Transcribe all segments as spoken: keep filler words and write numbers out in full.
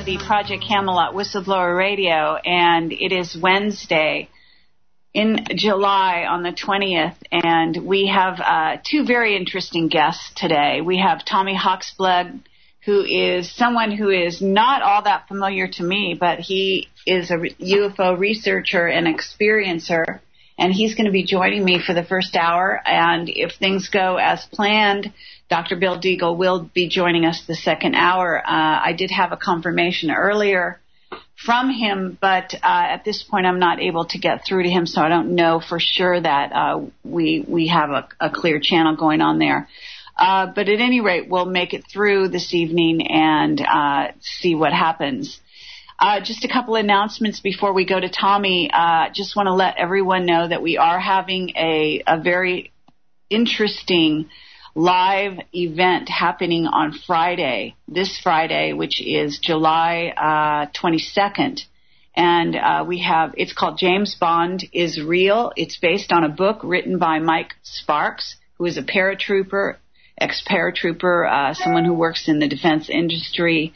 the Project Camelot Whistleblower Radio, and it is Wednesday in July on the twentieth, and we have uh, two very interesting guests today. We have Tommy Hawksblood, who is someone who is not all that familiar to me, but he is a U F O researcher and experiencer, and he's going to be joining me for the first hour, and if things go as planned, Doctor Bill Deagle will be joining us the second hour. Uh, I did have a confirmation earlier from him, but uh, at this point I'm not able to get through to him, so I don't know for sure that uh, we we have a, a clear channel going on there. Uh, but at any rate, we'll make it through this evening and uh, see what happens. Uh, just a couple announcements before we go to Tommy. Uh, just want to let everyone know that we are having a, a very interesting live event happening on Friday, this Friday, which is July uh, twenty-second. And uh, we have, it's called James Bond is Real. It's based on a book written by Mike Sparks, who is a paratrooper, ex-paratrooper, uh, someone who works in the defense industry.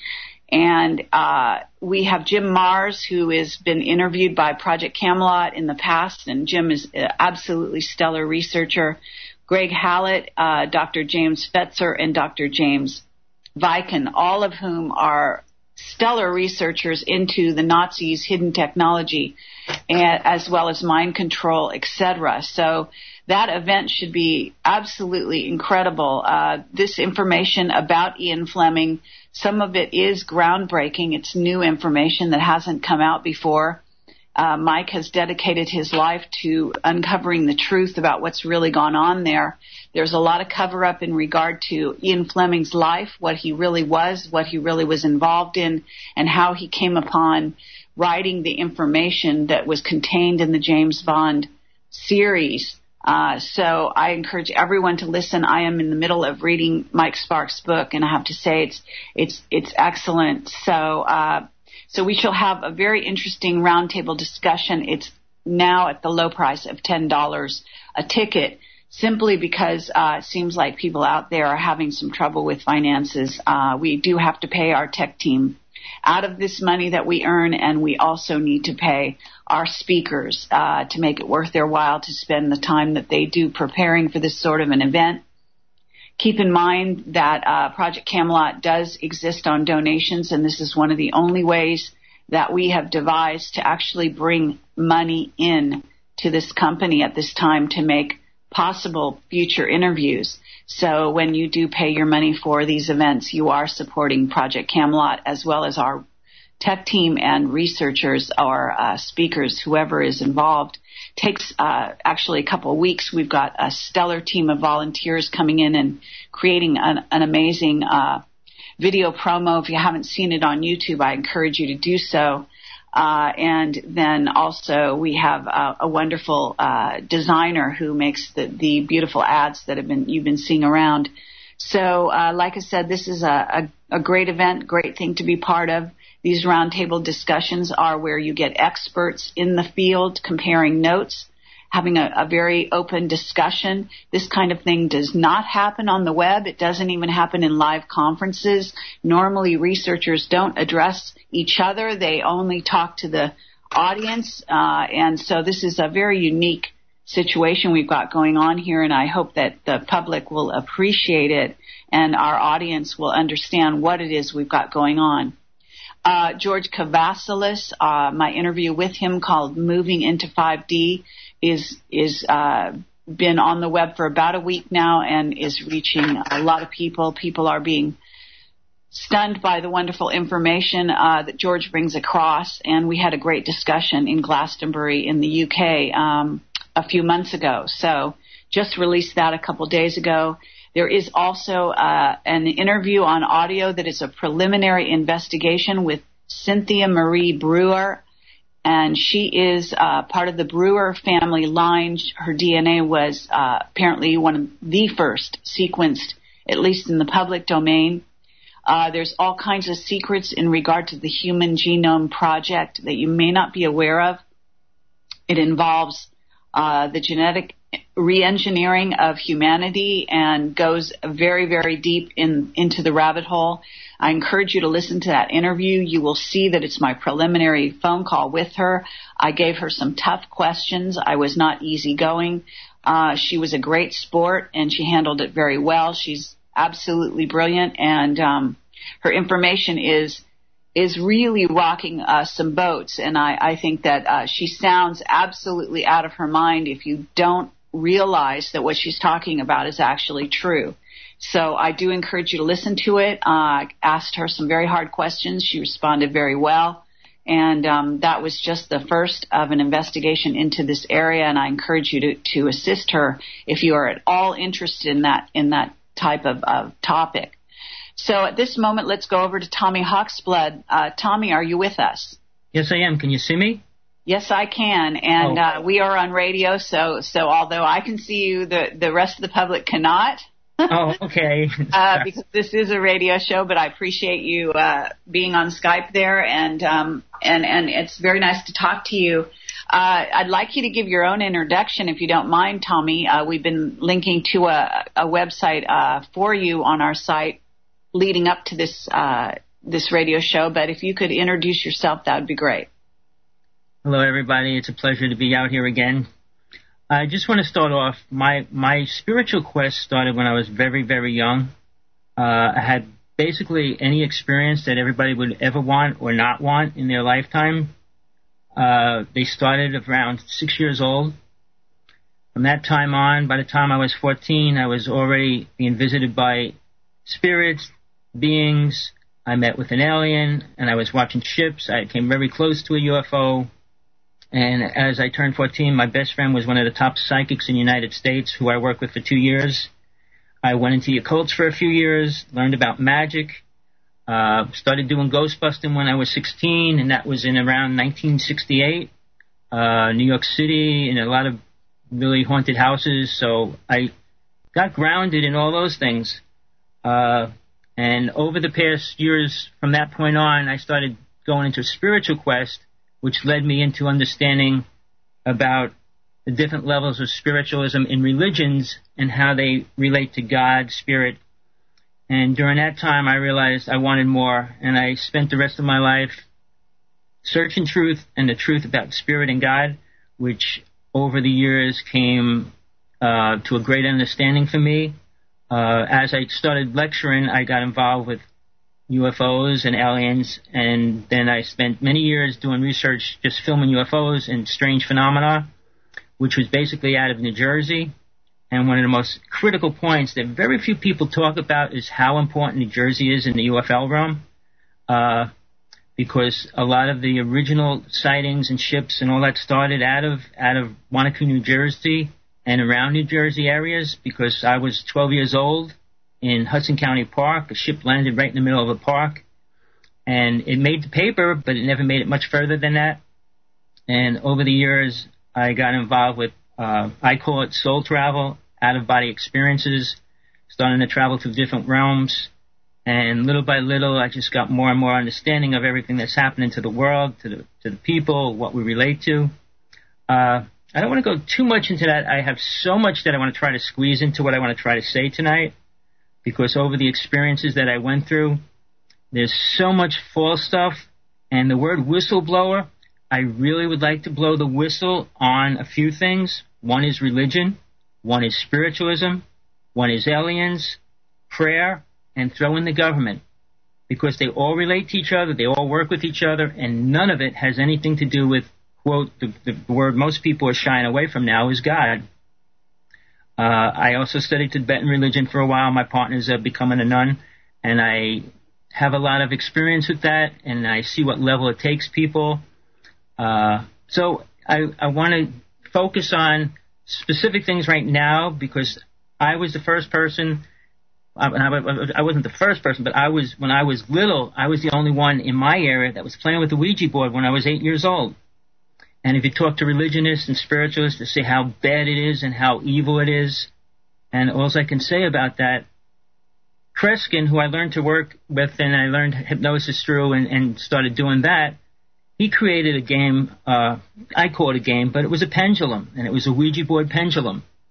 And uh, we have Jim Mars, who has been interviewed by Project Camelot in the past, and Jim is an absolutely stellar researcher. Greg Hallett, uh, Doctor James Fetzer, and Doctor James Viken, all of whom are stellar researchers into the Nazis' hidden technology, and, as well as mind control, et cetera. So that event should be absolutely incredible. Uh, this information about Ian Fleming, some of it is groundbreaking. It's new information that hasn't come out before. Uh, Mike has dedicated his life to uncovering the truth about what's really gone on there. There's a lot of cover-up in regard to Ian Fleming's life, what he really was, what he really was involved in, and how he came upon writing the information that was contained in the James Bond series. Uh, so I encourage everyone to listen. I am in the middle of reading Mike Sparks' book, and I have to say it's it's it's excellent. So uh, so we shall have a very interesting roundtable discussion. It's now at the low price of ten dollars a ticket, simply because uh, it seems like people out there are having some trouble with finances. Uh, we do have to pay our tech team out of this money that we earn, and we also need to pay our speakers uh, to make it worth their while to spend the time that they do preparing for this sort of an event. Keep in mind that uh, Project Camelot does exist on donations, and this is one of the only ways that we have devised to actually bring money in to this company at this time to make possible future interviews. So when you do pay your money for these events, you are supporting Project Camelot as well as our tech team and researchers or uh, speakers, whoever is involved. Takes uh, actually a couple of weeks. We've got a stellar team of volunteers coming in and creating an, an amazing uh, video promo. If you haven't seen it on YouTube, I encourage you to do so. Uh, and then also we have uh, a wonderful uh, designer who makes the, the beautiful ads that have been you've been seeing around. So, uh, like I said, this is a, a, a great event, great thing to be part of. These roundtable discussions are where you get experts in the field comparing notes, having a, a very open discussion. This kind of thing does not happen on the web. It doesn't even happen in live conferences. Normally, researchers don't address each other. They only talk to the audience. Uh, and so this is a very unique situation we've got going on here, and I hope that the public will appreciate it and our audience will understand what it is we've got going on. Uh, George Kavasilis, uh, my interview with him called Moving into five D is is uh, been on the web for about a week now and is reaching a lot of people. People are being stunned by the wonderful information uh, that George brings across, and we had a great discussion in Glastonbury in the U K um, a few months ago. So just released that a couple days ago. There is also uh, an interview on audio that is a preliminary investigation with Cynthia Marie Brewer, and she is uh, part of the Brewer family line. Her D N A was uh, apparently one of the first sequenced, at least in the public domain. Uh, there's all kinds of secrets in regard to the Human Genome Project that you may not be aware of. It involves uh, the genetic re-engineering of humanity and goes very, very deep in into the rabbit hole. I encourage you to listen to that interview. You will see that it's my preliminary phone call with her. I gave her some tough questions. I was not easygoing. Uh, she was a great sport, and she handled it very well. She's absolutely brilliant, and um, her information is is really rocking uh, some boats. And I, I think that uh, she sounds absolutely out of her mind if you don't realize that what she's talking about is actually true. So I do encourage you to listen to it. I uh, asked her some very hard questions. She responded very well. And um, that was just the first of an investigation into this area. And I encourage you to, to assist her if you are at all interested in that in that type of, of topic. So at this moment, let's go over to Tommy Hawksblood. Uh, Tommy, are you with us? Yes, I am. Can you see me? Yes, I can. And oh. uh, we are on radio, so so although I can see you, the, the rest of the public cannot. Oh, okay. uh, because this is a radio show, but I appreciate you uh, being on Skype there, and um, and and it's very nice to talk to you. Uh, I'd like you to give your own introduction, if you don't mind, Tommy. Uh, we've been linking to a, a website uh, for you on our site leading up to this uh, this radio show, but if you could introduce yourself, that would be great. Hello, everybody. It's a pleasure to be out here again. I just want to start off. My my spiritual quest started when I was very, very young. Uh, I had basically any experience that everybody would ever want or not want in their lifetime. Uh, they started around six years old. From that time on, by the time I was fourteen, I was already being visited by spirits, beings. I met with an alien, and I was watching ships. I came very close to a U F O. And as I turned fourteen, my best friend was one of the top psychics in the United States, who I worked with for two years. I went into the occults for a few years, learned about magic, uh, started doing ghost busting when I was sixteen, and that was in around nineteen sixty-eight, uh, New York City, in a lot of really haunted houses. So I got grounded in all those things. Uh, and over the past years, from that point on, I started going into a spiritual quest, which led me into understanding about the different levels of spiritualism in religions and how they relate to God, spirit. And during that time, I realized I wanted more, and I spent the rest of my life searching truth and the truth about spirit and God, which over the years came uh, to a great understanding for me. Uh, as I started lecturing, I got involved with U F Os and aliens, and then I spent many years doing research just filming U F Os and strange phenomena, which was basically out of New Jersey. And one of the most critical points that very few people talk about is how important New Jersey is in the U F O realm, uh, because a lot of the original sightings and ships and all that started out of out of Wanacue, New Jersey, and around New Jersey areas, because I was twelve years old in Hudson County Park. A ship landed right in the middle of a park, and it made the paper, but it never made it much further than that. And over the years, I got involved with, uh, I call it soul travel, out-of-body experiences, starting to travel through different realms. And little by little, I just got more and more understanding of everything that's happening to the world, to the to the people, what we relate to. Uh, I don't want to go too much into that. I have so much that I want to try to squeeze into what I want to try to say tonight, because over the experiences that I went through, there's so much false stuff. And the word whistleblower, I really would like to blow the whistle on a few things. One is religion, one is spiritualism, one is aliens, prayer, and throw in the government, because they all relate to each other, they all work with each other, and none of it has anything to do with, quote, the, the word most people are shying away from now is God. Uh, I also studied Tibetan religion for a while. My partner's uh, becoming a nun, and I have a lot of experience with that, and I see what level it takes people. Uh, so I, I want to focus on specific things right now, because I was the first person, I, I wasn't the first person, but I was, when I was little, I was the only one in my area that was playing with the Ouija board when I was eight years old. And if you talk to religionists and spiritualists, they say how bad it is and how evil it is. And all I can say about that, Kreskin, who I learned to work with and I learned hypnosis through and, and started doing that, he created a game, uh, I call it a game, but it was a pendulum, and it was a Ouija board pendulum.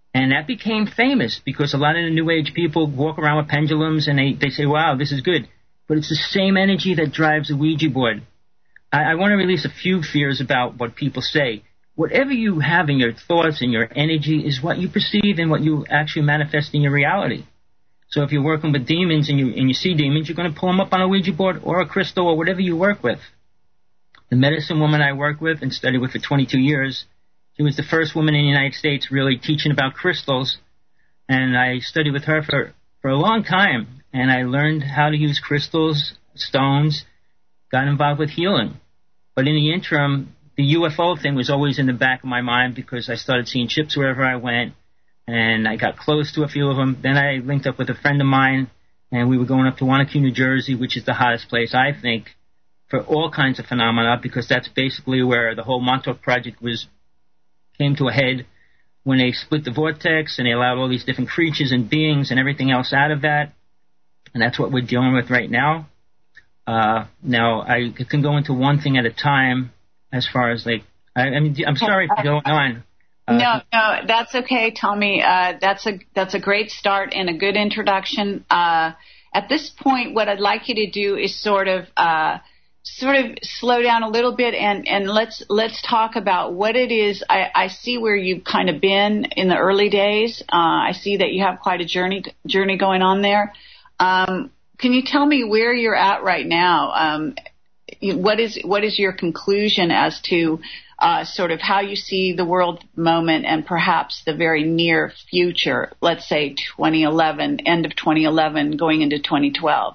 And that became famous because a lot of the New Age people walk around with pendulums and they, they say, wow, this is good. But it's the same energy that drives the Ouija board. I, I want to release a few fears about what people say. Whatever you have in your thoughts and your energy is what you perceive and what you actually manifest in your reality. So if you're working with demons and you, and you see demons, you're going to pull them up on a Ouija board or a crystal or whatever you work with. The medicine woman I worked with and studied with for twenty-two years, she was the first woman in the United States really teaching about crystals. And I studied with her for, for a long time. And I learned how to use crystals, stones, got involved with healing. But in the interim, the U F O thing was always in the back of my mind because I started seeing ships wherever I went, and I got close to a few of them. Then I linked up with a friend of mine, and we were going up to Wanakee, New Jersey, which is the hottest place, I think, for all kinds of phenomena, because that's basically where the whole Montauk Project was came to a head when they split the vortex and they allowed all these different creatures and beings and everything else out of that. And that's what we're dealing with right now. Uh, now, I can go into one thing at a time. As far as like, I, I mean, I'm sorry for going on. Uh, no, no, that's okay, Tommy. Uh, that's a that's a great start and a good introduction. Uh, at this point, what I'd like you to do is sort of uh, sort of slow down a little bit and, and let's let's talk about what it is. I, I see where you've kind of been in the early days. Uh, I see that you have quite a journey journey going on there. Um, can you tell me where you're at right now? Um, What is what is your conclusion as to uh, sort of how you see the world moment and perhaps the very near future, let's say twenty eleven, end of twenty eleven, going into twenty twelve?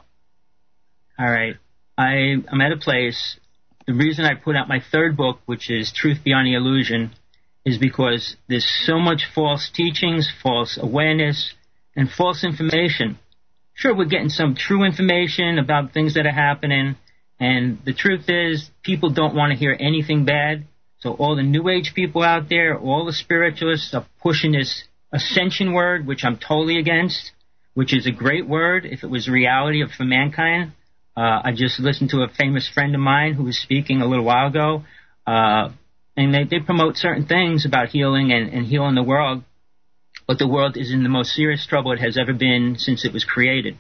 All right. I, I'm at a place, the reason I put out my third book, which is Truth Beyond the Illusion, is because there's so much false teachings, false awareness, and false information. Sure, we're getting some true information about things that are happening. And the truth is, people don't want to hear anything bad. So all the New Age people out there, all the spiritualists are pushing this ascension word, which I'm totally against, which is a great word if it was reality of, for mankind. Uh, I just listened to a famous friend of mine who was speaking a little while ago, uh, and they, they promote certain things about healing and, and healing the world. But the world is in the most serious trouble it has ever been since it was created.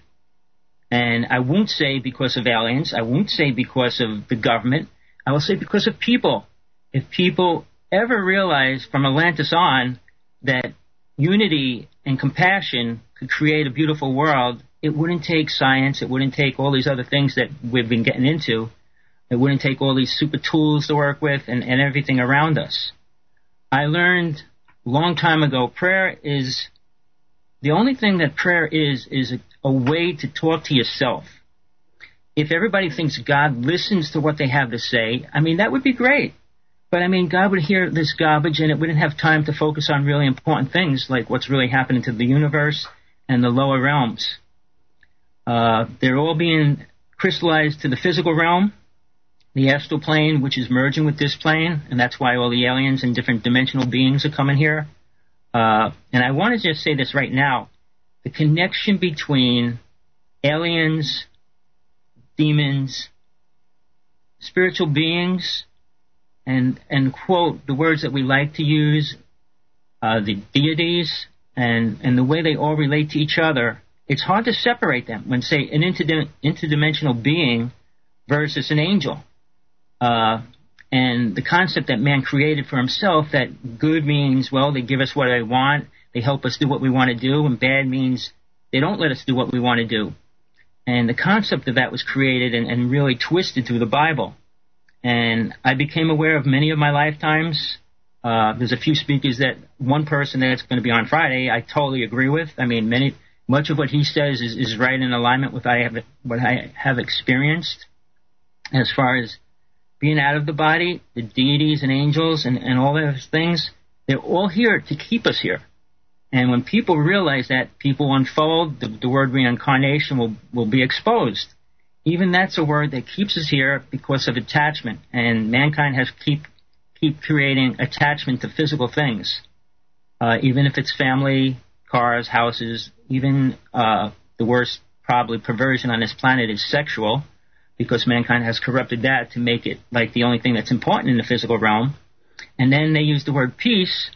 And I won't say because of aliens. I won't say because of the government. I will say because of people. If people ever realize from Atlantis on that unity and compassion could create a beautiful world, it wouldn't take science. It wouldn't take all these other things that we've been getting into. It wouldn't take all these super tools to work with and, and everything around us. I learned a long time ago, prayer is, the only thing that prayer is, is a, a way to talk to yourself. If everybody thinks God listens to what they have to say, I mean, that would be great. But, I mean, God would hear this garbage and it wouldn't have time to focus on really important things like what's really happening to the universe and the lower realms. Uh, they're all being crystallized to the physical realm, the astral plane, which is merging with this plane, and that's why all the aliens and different dimensional beings are coming here. Uh, and I want to just say this right now. The connection between aliens, demons, spiritual beings, and, and quote, the words that we like to use, uh, the deities, and, and the way they all relate to each other, it's hard to separate them when, say, an interdim- interdimensional being versus an angel. Uh, and the concept that man created for himself, that good means, well, they give us what I want, they help us do what we want to do, and bad means they don't let us do what we want to do. And the concept of that was created and, and really twisted through the Bible. And I became aware of many of my lifetimes. Uh, there's a few speakers that, one person that's going to be on Friday, I totally agree with. I mean, many, much of what he says is, is right in alignment with what I have, what I have experienced. As far as being out of the body, the deities and angels and, and all those things, they're all here to keep us here. And when people realize that, people unfold, the, the word reincarnation will, will be exposed. Even that's a word that keeps us here because of attachment. And mankind has keep keep creating attachment to physical things. Uh, even if it's family, cars, houses, even uh, the worst probably perversion on this planet is sexual, because mankind has corrupted that to make it like the only thing that's important in the physical realm. And then they use the word peace,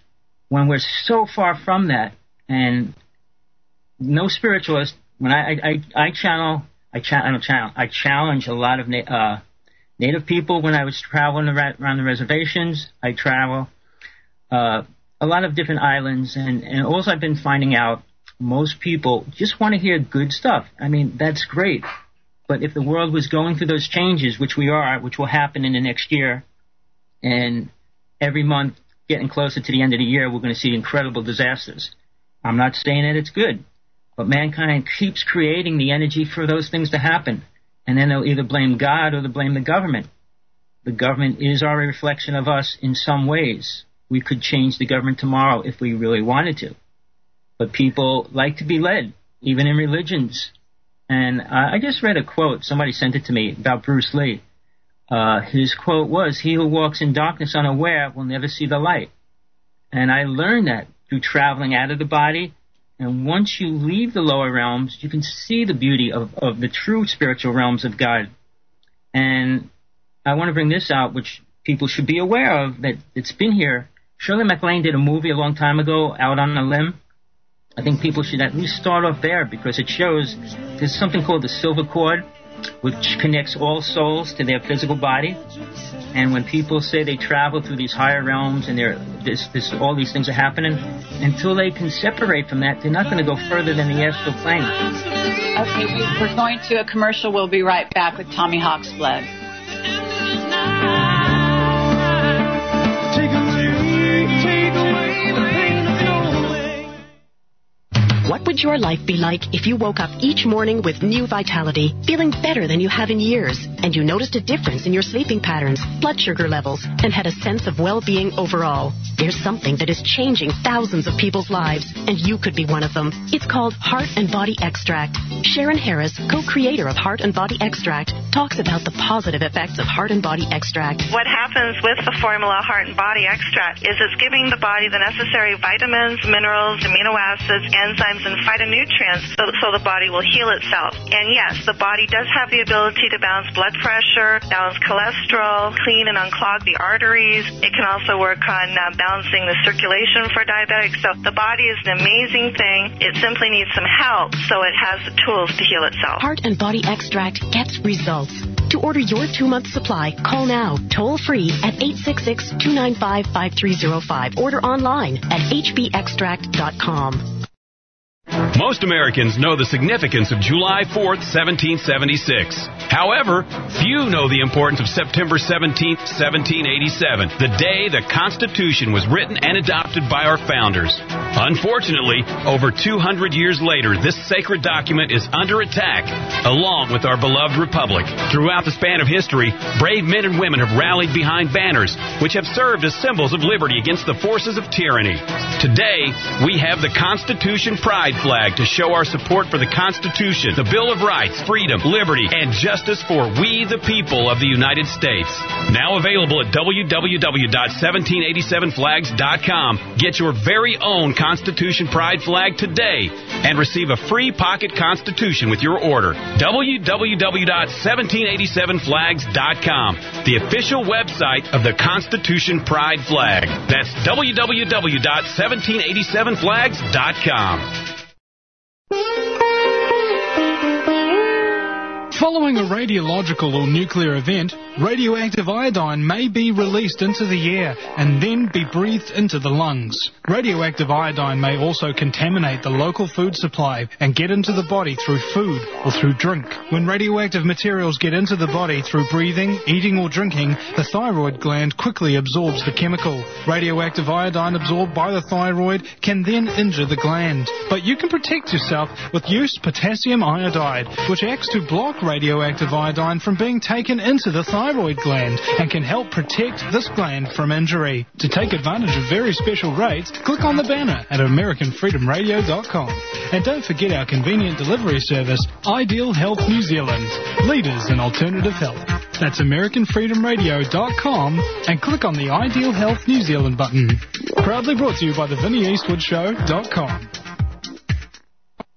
when we're so far from that, and no spiritualist, when I, I, I channel, I, cha- I don't channel, I challenge a lot of na- uh, Native people when I was traveling around the reservations. I travel uh, a lot of different islands, and, and also I've been finding out most people just want to hear good stuff. I mean, that's great. But if the world was going through those changes, which we are, which will happen in the next year, and every month getting closer to the end of the year, we're going to see incredible disasters. I'm not saying that it's good, but mankind keeps creating the energy for those things to happen. And then they'll either blame God or they'll blame the government. The government is our reflection of us in some ways. We could change the government tomorrow if we really wanted to. But people like to be led, even in religions. And I just read a quote. Somebody sent it to me about Bruce Lee. Uh, his quote was, "He who walks in darkness unaware will never see the light." And I learned that through traveling out of the body. And once you leave the lower realms, you can see the beauty of, of the true spiritual realms of God. And I want to bring this out, which people should be aware of, that it's been here. Shirley MacLaine did a movie a long time ago, Out on a Limb. I think people should at least start off there, because it shows there's something called the silver cord, which connects all souls to their physical body. And when people say they travel through these higher realms and they're, this, this, all these things are happening, until they can separate from that, they're not going to go further than the astral plane. Okay, we, we're going to a commercial. We'll be right back with Tommy Hawksblood. Take away, take away the pain of going away. What would your life be like if you woke up each morning with new vitality, feeling better than you have in years, and you noticed a difference in your sleeping patterns, blood sugar levels, and had a sense of well-being overall? There's something that is changing thousands of people's lives, and you could be one of them. It's called Heart and Body Extract. Sharon Harris, co-creator of Heart and Body Extract, talks about the positive effects of Heart and Body Extract. What happens with the formula Heart and Body Extract is it's giving the body the necessary vitamins, minerals, amino acids, enzymes, and phytonutrients so, so the body will heal itself. And yes, the body does have the ability to balance blood pressure, balance cholesterol, clean and unclog the arteries. It can also work on uh, balancing the circulation for diabetics. So the body is an amazing thing. It simply needs some help so it has the tools to heal itself. Heart and Body Extract gets results. To order your two-month supply, call now, toll-free at eight six six, two nine five, five three zero five. Order online at h b extract dot com. Most Americans know the significance of July fourth, seventeen seventy-six. However, few know the importance of September seventeenth, seventeen eighty-seven, the day the Constitution was written and adopted by our founders. Unfortunately, over two hundred years later, this sacred document is under attack, along with our beloved republic. Throughout the span of history, brave men and women have rallied behind banners, which have served as symbols of liberty against the forces of tyranny. Today, we have the Constitution Pride flag to show our support for the Constitution, the Bill of Rights, freedom, liberty, and justice for we the people of the United States. Now available at w w w dot seventeen eighty-seven flags dot com. Get your very own Constitution Pride flag today and receive a free pocket Constitution with your order. w w w dot seventeen eighty-seven flags dot com, the official website of the Constitution Pride flag. That's w w w dot seventeen eighty-seven flags dot com. Following a radiological or nuclear event, radioactive iodine may be released into the air and then be breathed into the lungs. Radioactive iodine may also contaminate the local food supply and get into the body through food or through drink. When radioactive materials get into the body through breathing, eating or drinking, the thyroid gland quickly absorbs the chemical. Radioactive iodine absorbed by the thyroid can then injure the gland. But you can protect yourself with used potassium iodide, which acts to block radioactive iodine from being taken into the thyroid gland and can help protect this gland from injury. To take advantage of very special rates, click on the banner at american freedom radio dot com. And don't forget our convenient delivery service, Ideal Health New Zealand, leaders in alternative health. That's american freedom radio dot com and click on the Ideal Health New Zealand button. Proudly brought to you by the vinnie eastwood show dot com.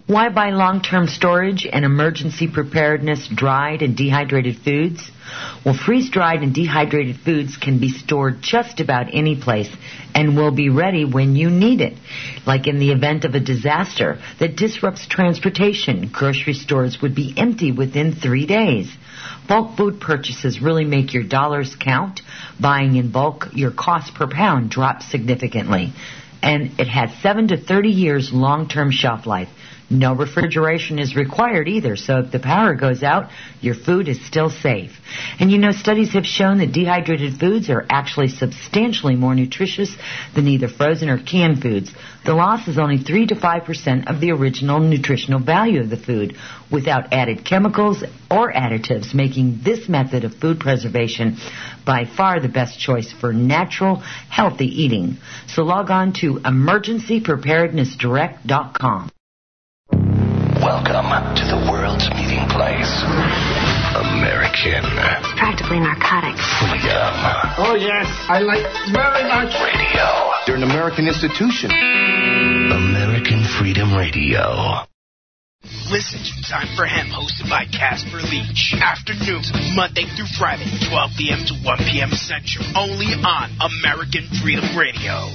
Why buy long-term storage and emergency preparedness dried and dehydrated foods? Well, freeze-dried and dehydrated foods can be stored just about any place and will be ready when you need it. Like in the event of a disaster that disrupts transportation, grocery stores would be empty within three days. Bulk food purchases really make your dollars count. Buying in bulk, your cost per pound drops significantly. And it has seven to thirty years long-term shelf life. No refrigeration is required either, so if the power goes out, your food is still safe. And you know, studies have shown that dehydrated foods are actually substantially more nutritious than either frozen or canned foods. The loss is only three to five percent of the original nutritional value of the food, without added chemicals or additives, making this method of food preservation by far the best choice for natural, healthy eating. So log on to emergency preparedness direct dot com. Welcome to the world's meeting place. American. It's practically narcotic. Freedom. Oh, yes. I like very much. Radio. You're an American institution. American Freedom Radio. Listen to Time for Hemp, hosted by Casper Leach. Afternoons, Monday through Friday, twelve p.m. to one p.m. Central. Only on American Freedom Radio.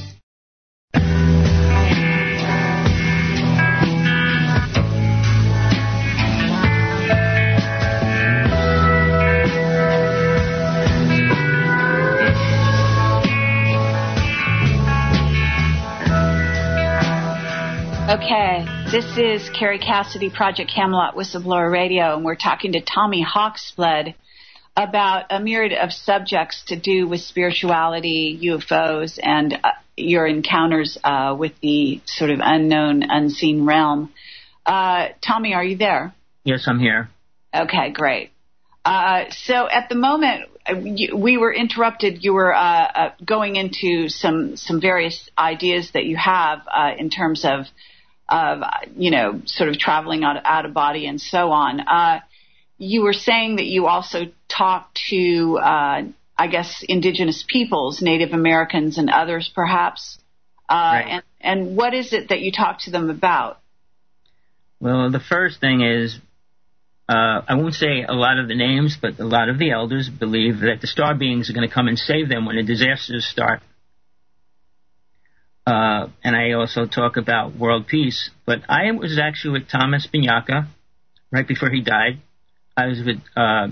Okay, this is Carrie Cassidy, Project Camelot Whistleblower Radio, and we're talking to Tommy Hawksblood about a myriad of subjects to do with spirituality, U F Os, and uh, your encounters uh, with the sort of unknown, unseen realm. Uh, Tommy, are you there? Yes, I'm here. Okay, great. Uh, so at the moment, you, we were interrupted. You were uh, uh, going into some, some various ideas that you have uh, in terms of of, you know, sort of traveling out, out of body and so on. Uh, you were saying that you also talked to, uh, I guess, indigenous peoples, Native Americans and others perhaps. Uh, right. and, and what is it that you talk to them about? Well, the first thing is, uh, I won't say a lot of the names, but a lot of the elders believe that the star beings are going to come and save them when the disasters start. Uh, and I also talk about world peace. But I was actually with Thomas Binyaka right before he died. I was with uh,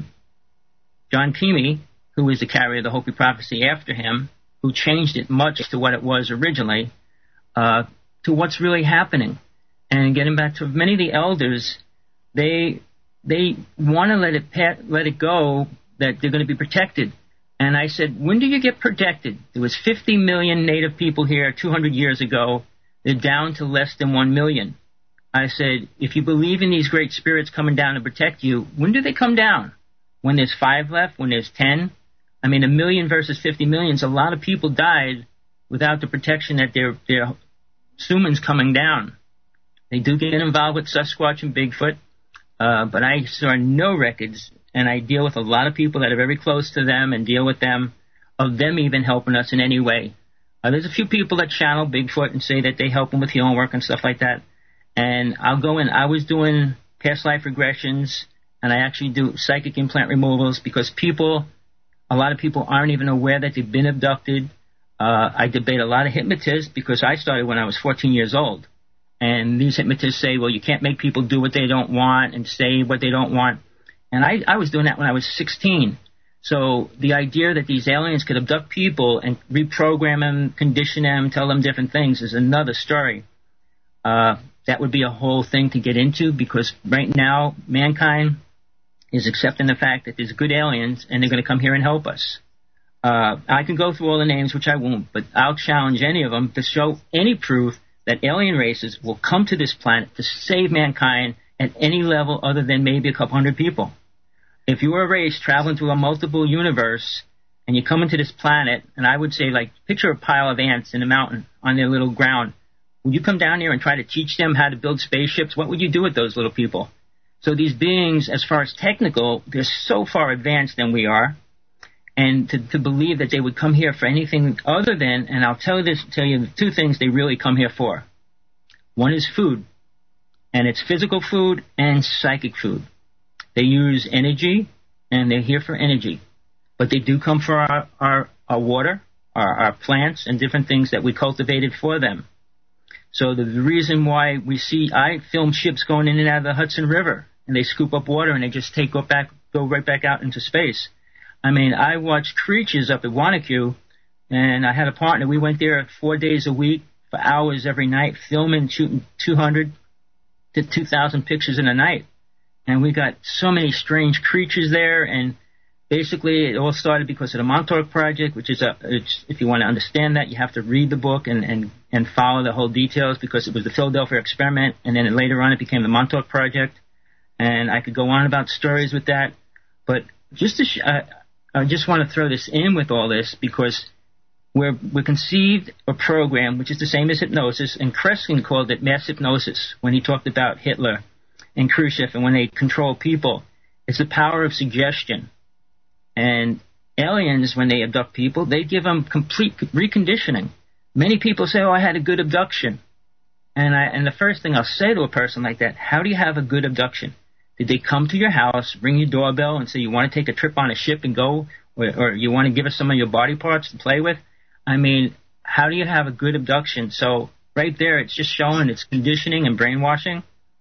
John Keamy, who was the carrier of the Hopi prophecy after him, who changed it much to what it was originally, uh, to what's really happening. And getting back to many of the elders, they they want to let it pa- let it go that they're going to be protected. And I said, when do you get protected? There was fifty million native people here two hundred years ago. They're down to less than one million. I said, if you believe in these great spirits coming down to protect you, when do they come down? When there's five left? When there's ten? I mean, a million versus fifty million. A lot of people died without the protection that they're, they're assuming's coming down. They do get involved with Sasquatch and Bigfoot, uh, but I saw no records. And I deal with a lot of people that are very close to them and deal with them, of them even helping us in any way. Uh, there's a few people that channel Bigfoot and say that they help them with healing work and stuff like that. And I'll go in. I was doing past life regressions, and I actually do psychic implant removals because people, a lot of people aren't even aware that they've been abducted. Uh, I debate a lot of hypnotists because I started when I was fourteen years old. And these hypnotists say, well, you can't make people do what they don't want and say what they don't want. And I, I was doing that when I was sixteen. So the idea that these aliens could abduct people and reprogram them, condition them, tell them different things is another story. Uh, that would be a whole thing to get into because right now mankind is accepting the fact that there's good aliens and they're going to come here and help us. Uh, I can go through all the names, which I won't, but I'll challenge any of them to show any proof that alien races will come to this planet to save mankind at any level other than maybe a couple hundred people. If you were a race traveling through a multiple universe and you come into this planet, and I would say, like, picture a pile of ants in a mountain on their little ground. Would you come down here and try to teach them how to build spaceships? What would you do with those little people? So these beings, as far as technical, they're so far advanced than we are. And to, to believe that they would come here for anything other than, and I'll tell, this, tell you the two things they really come here for. One is food. And it's physical food and psychic food. They use energy, and they're here for energy. But they do come for our, our, our water, our, our plants, and different things that we cultivated for them. So the, the reason why we see, I film ships going in and out of the Hudson River, and they scoop up water, and they just take go back, go right back out into space. I mean, I watched creatures up at Wanacue, and I had a partner. We went there four days a week for hours every night, filming, shooting two hundred to two thousand pictures in a night. And we got so many strange creatures there, and basically it all started because of the Montauk Project, which is a, it's, if you want to understand that, you have to read the book and, and, and follow the whole details, because it was the Philadelphia Experiment, and then later on it became the Montauk Project. And I could go on about stories with that. But just to sh- uh, I just want to throw this in with all this, because we're, we're conceived or programmed, which is the same as hypnosis, and Kreskin called it mass hypnosis when he talked about Hitler and Khrushchev and when they control people. It's the power of suggestion. And aliens, when they abduct people, they give them complete reconditioning. Many people say, oh, I had a good abduction. And I, and the first thing I'll say to a person like that, how do you have a good abduction? Did they come to your house, ring your doorbell, and say you want to take a trip on a ship and go, or, or you want to give us some of your body parts to play with? I mean, how do you have a good abduction? So right there, it's just showing it's conditioning and brainwashing.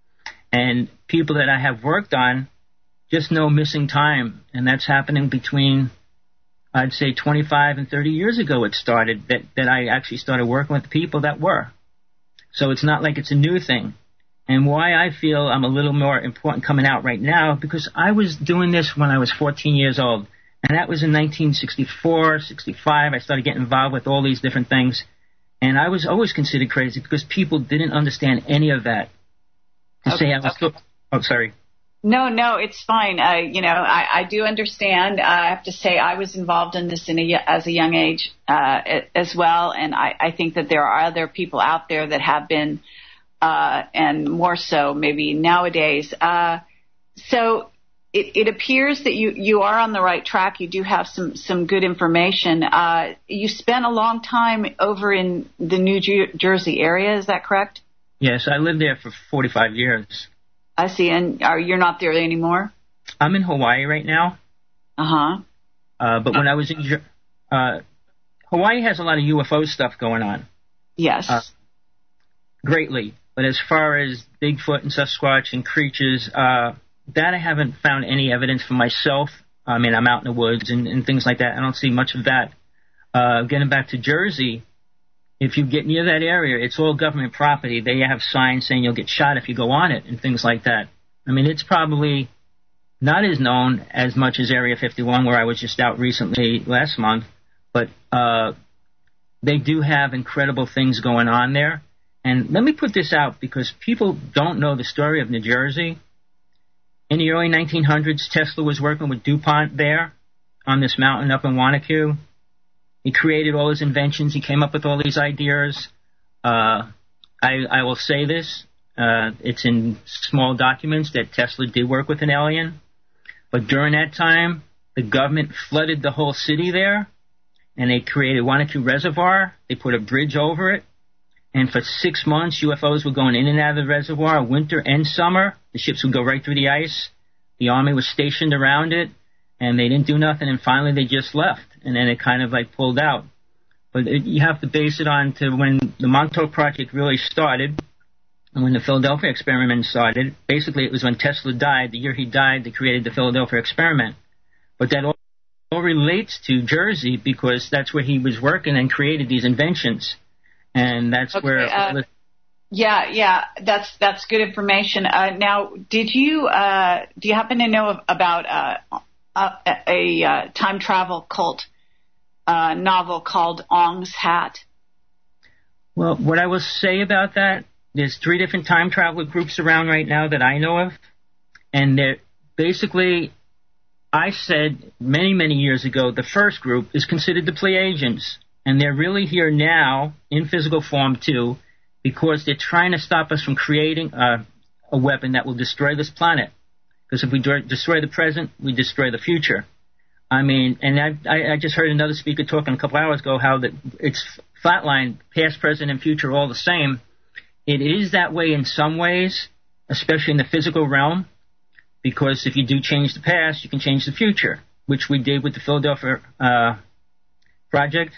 And people that I have worked on just know missing time, and that's happening between, I'd say, twenty-five and thirty years ago it started, that, that I actually started working with people that were. So it's not like it's a new thing. And why I feel I'm a little more important coming out right now, because I was doing this when I was fourteen years old, and that was in nineteen sixty-four, sixty-five. I started getting involved with all these different things, and I was always considered crazy because people didn't understand any of that. To okay, say I was okay. still, oh, sorry. No, no, it's fine. Uh, you know, I, I do understand. Uh, I have to say I was involved in this in a, as a young age uh, as well, and I, I think that there are other people out there that have been, uh, and more so maybe nowadays. Uh, so it, it appears that you, you are on the right track. You do have some, some good information. Uh, you spent a long time over in the New Jersey area, is that correct? Yes, I lived there for forty-five years. I see. And are you're not there anymore? I'm in Hawaii right now. Uh-huh. Uh, but when I was in uh, Hawaii has a lot of U F O stuff going on. Yes. Uh, greatly. But as far as Bigfoot and Sasquatch and creatures, uh, that I haven't found any evidence for myself. I mean, I'm out in the woods and, and things like that. I don't see much of that. Uh, getting back to Jersey, if you get near that area, it's all government property. They have signs saying you'll get shot if you go on it and things like that. I mean, it's probably not as known as much as Area fifty-one, where I was just out recently last month. But uh, they do have incredible things going on there. And let me put this out, because people don't know the story of New Jersey. In the early nineteen hundreds, Tesla was working with DuPont there on this mountain up in Wanacue. He created all his inventions. He came up with all these ideas. Uh, I, I will say this. Uh, it's in small documents that Tesla did work with an alien. But during that time, the government flooded the whole city there, and they created Wanacue Reservoir. They put a bridge over it. And for six months, U F Os were going in and out of the reservoir, winter and summer. The ships would go right through the ice. The Army was stationed around it, and they didn't do nothing, and finally they just left. And then it kind of like pulled out. But it, you have to base it on to when the Montauk Project really started, and when the Philadelphia Experiment started. Basically, it was when Tesla died. The year he died, they created the Philadelphia Experiment. But that all, all relates to Jersey, because that's where he was working and created these inventions. And that's okay, where... Uh, yeah, yeah, that's that's good information. Uh, now, did you uh, do you happen to know about uh, a, a, a time travel cult uh, novel called Ong's Hat? Well, what I will say about that, there's three different time traveler groups around right now that I know of, and they're basically, I said many, many years ago, the first group is considered the Pleiadians, and they're really here now in physical form too, because they're trying to stop us from creating a, a weapon that will destroy this planet. Because if we do, destroy the present, we destroy the future. I mean, and I, I just heard another speaker talking a couple hours ago how that it's flatline, past, present, and future all the same. It is that way in some ways, especially in the physical realm, because if you do change the past, you can change the future, which we did with the Philadelphia uh, Project.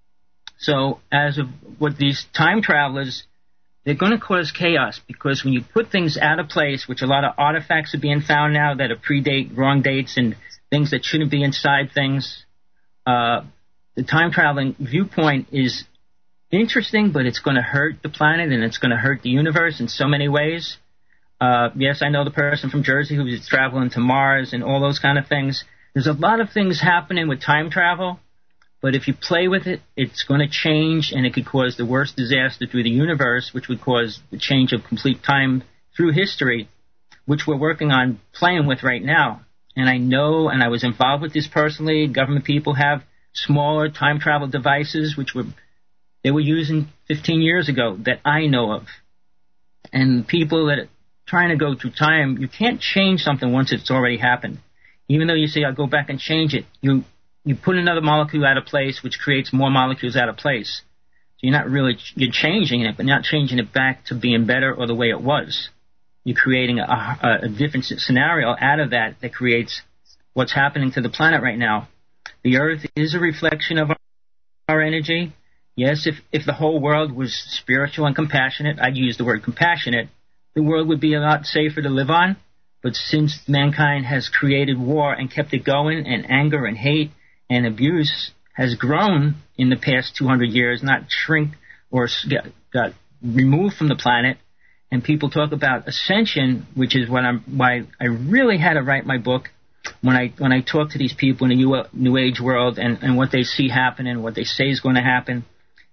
So as of what these time travelers, they're going to cause chaos, because when you put things out of place, which a lot of artifacts are being found now that are predate wrong dates and things that shouldn't be inside things, uh, the time traveling viewpoint is interesting, but it's going to hurt the planet and it's going to hurt the universe in so many ways. Uh, yes, I know the person from Jersey who was traveling to Mars and all those kind of things. There's a lot of things happening with time travel. But if you play with it, it's going to change, and it could cause the worst disaster through the universe, which would cause the change of complete time through history, which we're working on playing with right now. And I know, and I was involved with this personally, government people have smaller time travel devices, which were they were using fifteen years ago that I know of. And people that are trying to go through time, you can't change something once it's already happened. Even though you say, I'll go back and change it, you... You put another molecule out of place, which creates more molecules out of place. So you're not really, you're changing it, but not changing it back to being better or the way it was. You're creating a, a, a different scenario out of that that creates what's happening to the planet right now. The Earth is a reflection of our, our energy. Yes, if, if the whole world was spiritual and compassionate, I'd use the word compassionate, the world would be a lot safer to live on. But since mankind has created war and kept it going, and anger and hate, and abuse has grown in the past two hundred years, not shrink or got, got removed from the planet. And people talk about ascension, which is what I'm, why I really had to write my book. When I when I talk to these people in the New Age world and, and what they see happen and what they say is going to happen,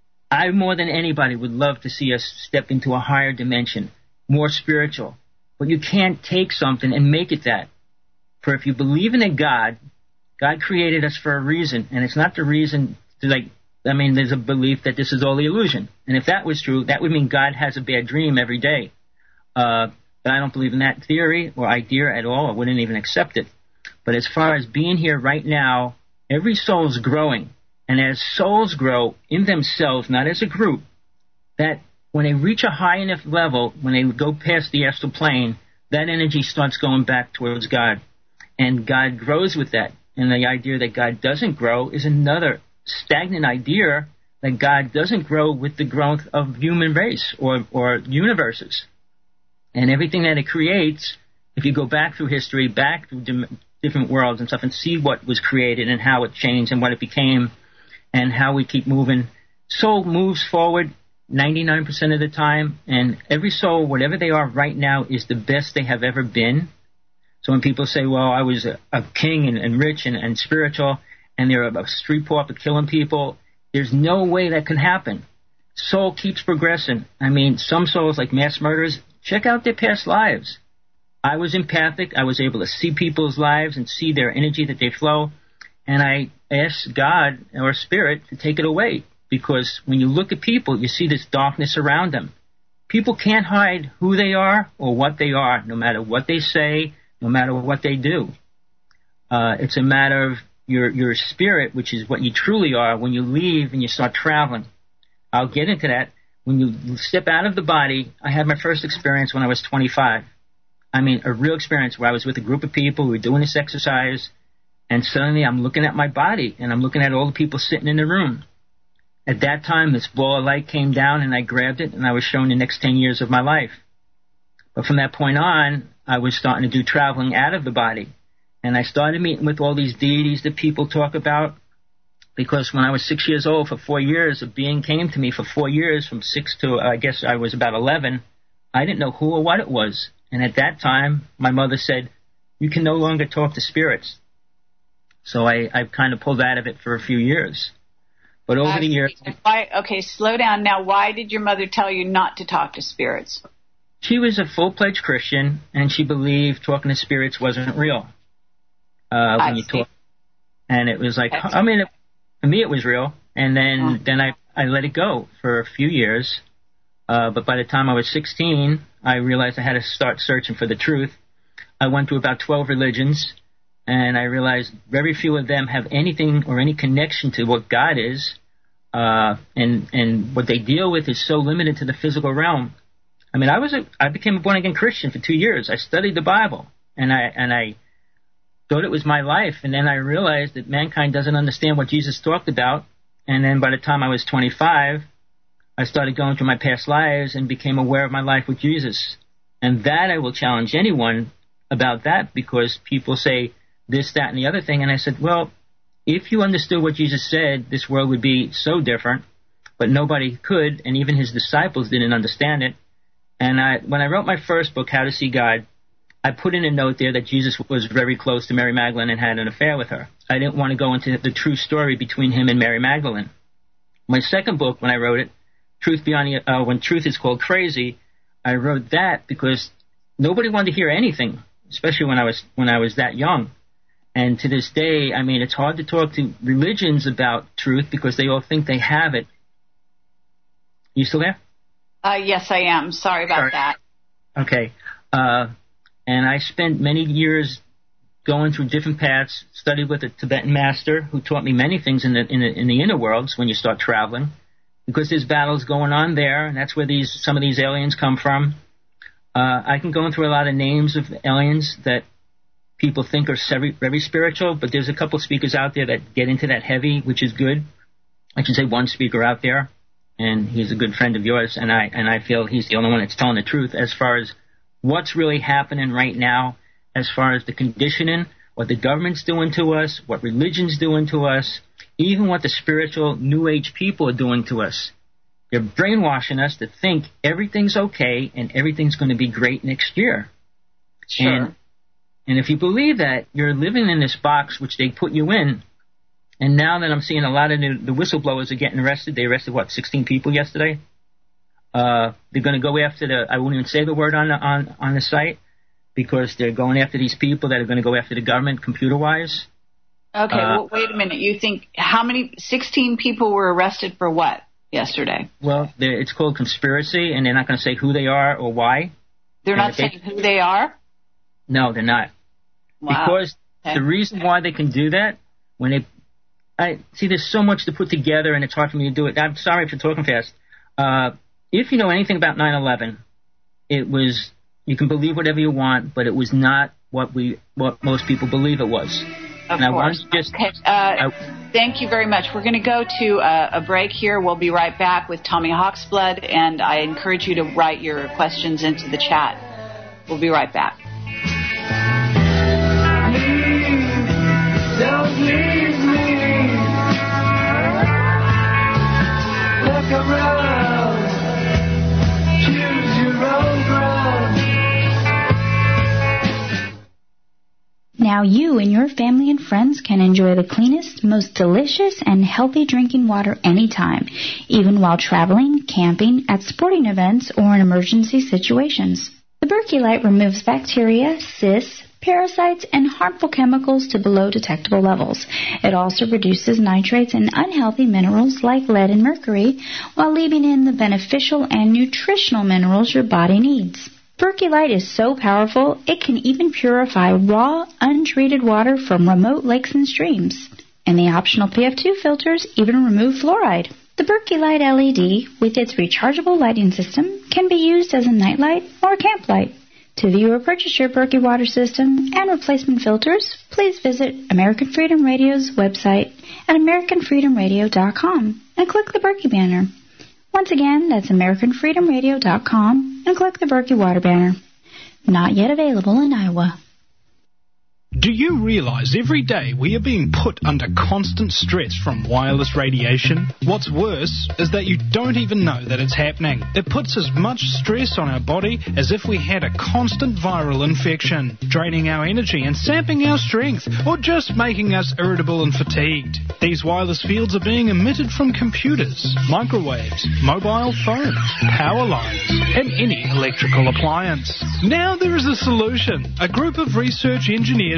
I more than anybody would love to see us step into a higher dimension, more spiritual. But you can't take something and make it that. For if you believe in a God, God created us for a reason, and it's not the reason to, like, I mean, there's a belief that this is all the illusion. And if that was true, that would mean God has a bad dream every day. Uh, but I don't believe in that theory or idea at all. I wouldn't even accept it. But as far as being here right now, every soul is growing. And as souls grow in themselves, not as a group, that when they reach a high enough level, when they go past the astral plane, that energy starts going back towards God. And God grows with that. And the idea that God doesn't grow is another stagnant idea that God doesn't grow with the growth of human race or, or universes. And everything that it creates, if you go back through history, back through dim- different worlds and stuff, and see what was created and how it changed and what it became and how we keep moving, soul moves forward ninety-nine percent of the time, and every soul, whatever they are right now, is the best they have ever been. So when people say, well, I was a, a king and, and rich and, and spiritual, and they're a street pauper killing people, there's no way that can happen. Soul keeps progressing. I mean, some souls, like mass murderers, check out their past lives. I was empathic. I was able to see people's lives and see their energy that they flow, and I asked God or Spirit to take it away, because when you look at people, you see this darkness around them. People can't hide who they are or what they are, no matter what they say, no matter what they do. Uh, it's a matter of your your spirit, which is what you truly are, when you leave and you start traveling. I'll get into that. When you step out of the body, I had my first experience when I was twenty-five. I mean, a real experience where I was with a group of people who were doing this exercise, and suddenly I'm looking at my body, and I'm looking at all the people sitting in the room. At that time, this ball of light came down, and I grabbed it, and I was shown the next ten years of my life. But from that point on, I was starting to do traveling out of the body. And I started meeting with all these deities that people talk about, because when I was six years old, for four years, a being came to me for four years, from six to, uh, I guess I was about eleven. I didn't know who or what it was. And at that time, my mother said, you can no longer talk to spirits. So I, I kind of pulled out of it for a few years. But over uh, the years... Why, okay, slow down. Now, why did your mother tell you not to talk to spirits? She was a full-fledged Christian, and she believed talking to spirits wasn't real. Uh, when I you see. talk, and it was like, That's I mean, it, for me it was real, and then oh. then I, I let it go for a few years. Uh, but by the time I was sixteen, I realized I had to start searching for the truth. I went through about twelve religions, and I realized very few of them have anything or any connection to what God is, uh, and and what they deal with is so limited to the physical realm. I mean, I was a, I became a born-again Christian for two years. I studied the Bible, and I and I thought it was my life. And then I realized that mankind doesn't understand what Jesus talked about. And then by the time I was twenty-five, I started going through my past lives and became aware of my life with Jesus. And that I will challenge anyone about that, because people say this, that, and the other thing. And I said, well, if you understood what Jesus said, this world would be so different. But nobody could, and even his disciples didn't understand it. And I, when I wrote my first book, How to See God, I put in a note there that Jesus was very close to Mary Magdalene and had an affair with her. I didn't want to go into the true story between him and Mary Magdalene. My second book, when I wrote it, Truth Beyond the, uh, When Truth is Called Crazy, I wrote that because nobody wanted to hear anything, especially when I was when I was that young. And to this day, I mean, it's hard to talk to religions about truth because they all think they have it. You still there? Uh, yes, I am. Sorry about Sorry. that. Okay. Uh, and I spent many years going through different paths, studied with a Tibetan master who taught me many things in the, in the, in the inner worlds when you start traveling, because there's battles going on there, and that's where these some of these aliens come from. Uh, I can go through a lot of names of aliens that people think are very, very spiritual, but there's a couple speakers out there that get into that heavy, which is good. I should say one speaker out there, and he's a good friend of yours, and I and I feel he's the only one that's telling the truth as far as what's really happening right now, as far as the conditioning, what the government's doing to us, what religion's doing to us, even what the spiritual New Age people are doing to us. They're brainwashing us to think everything's okay and everything's going to be great next year. Sure. And, and if you believe that, you're living in this box which they put you in. And now that I'm seeing a lot of new, the whistleblowers are getting arrested. They arrested, what, sixteen people yesterday? Uh, they're going to go after the, I won't even say the word on the, on, on the site, because they're going after these people that are going to go after the government computer-wise. Okay, Uh, well, wait a minute. You think, how many, sixteen people were arrested for what yesterday? Well, they're- it's called conspiracy, and they're not going to say who they are or why. They're And not if they- saying who they are? No, they're not. Wow. Because Okay. the reason why they can do that, when they, I see there's so much to put together, and it's hard for me to do it. I'm sorry for talking fast. Uh, if you know anything about nine eleven, it was, you can believe whatever you want, but it was not what we, what most people believe it was. Of and I course. want to just, Okay. Uh, I, thank you very much. We're going to go to a, a break here. We'll be right back with Tommy Hawksblood, and I encourage you to write your questions into the chat. We'll be right back. Don't leave me. Look around. Choose your own ground. Now you and your family and friends can enjoy the cleanest, most delicious, and healthy drinking water anytime, even while traveling, camping, at sporting events, or in emergency situations. The Berkey Light removes bacteria, cysts, parasites, and harmful chemicals to below detectable levels. It also reduces nitrates and unhealthy minerals like lead and mercury, while leaving in the beneficial and nutritional minerals your body needs. Berkey Light is so powerful, it can even purify raw, untreated water from remote lakes and streams. And the optional P F two filters even remove fluoride. The Berkey Light L E D, with its rechargeable lighting system, can be used as a nightlight or a camp light. To view or purchase your Berkey water system and replacement filters, please visit American Freedom Radio's website at american freedom radio dot com and click the Berkey banner. Once again, that's american freedom radio dot com and click the Berkey water banner. Not yet available in Iowa. Do you realize every day we are being put under constant stress from wireless radiation? What's worse is that you don't even know that it's happening. It puts as much stress on our body as if we had a constant viral infection, draining our energy and sapping our strength, or just making us irritable and fatigued. These wireless fields are being emitted from computers, microwaves, mobile phones, power lines, and any electrical appliance. Now there is a solution. A group of research engineers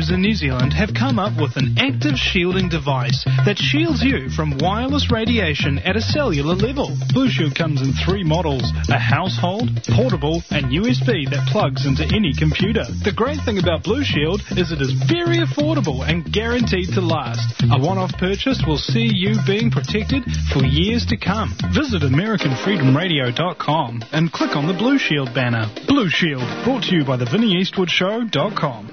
doctors in New Zealand have come up with an active shielding device that shields you from wireless radiation at a cellular level. Blue Shield comes in three models, a household, portable, and U S B that plugs into any computer. The great thing about Blue Shield is it is very affordable and guaranteed to last. A one-off purchase will see you being protected for years to come. Visit American Freedom Radio dot com and click on the Blue Shield banner. Blue Shield, brought to you by the Vinnie Eastwood Show dot com.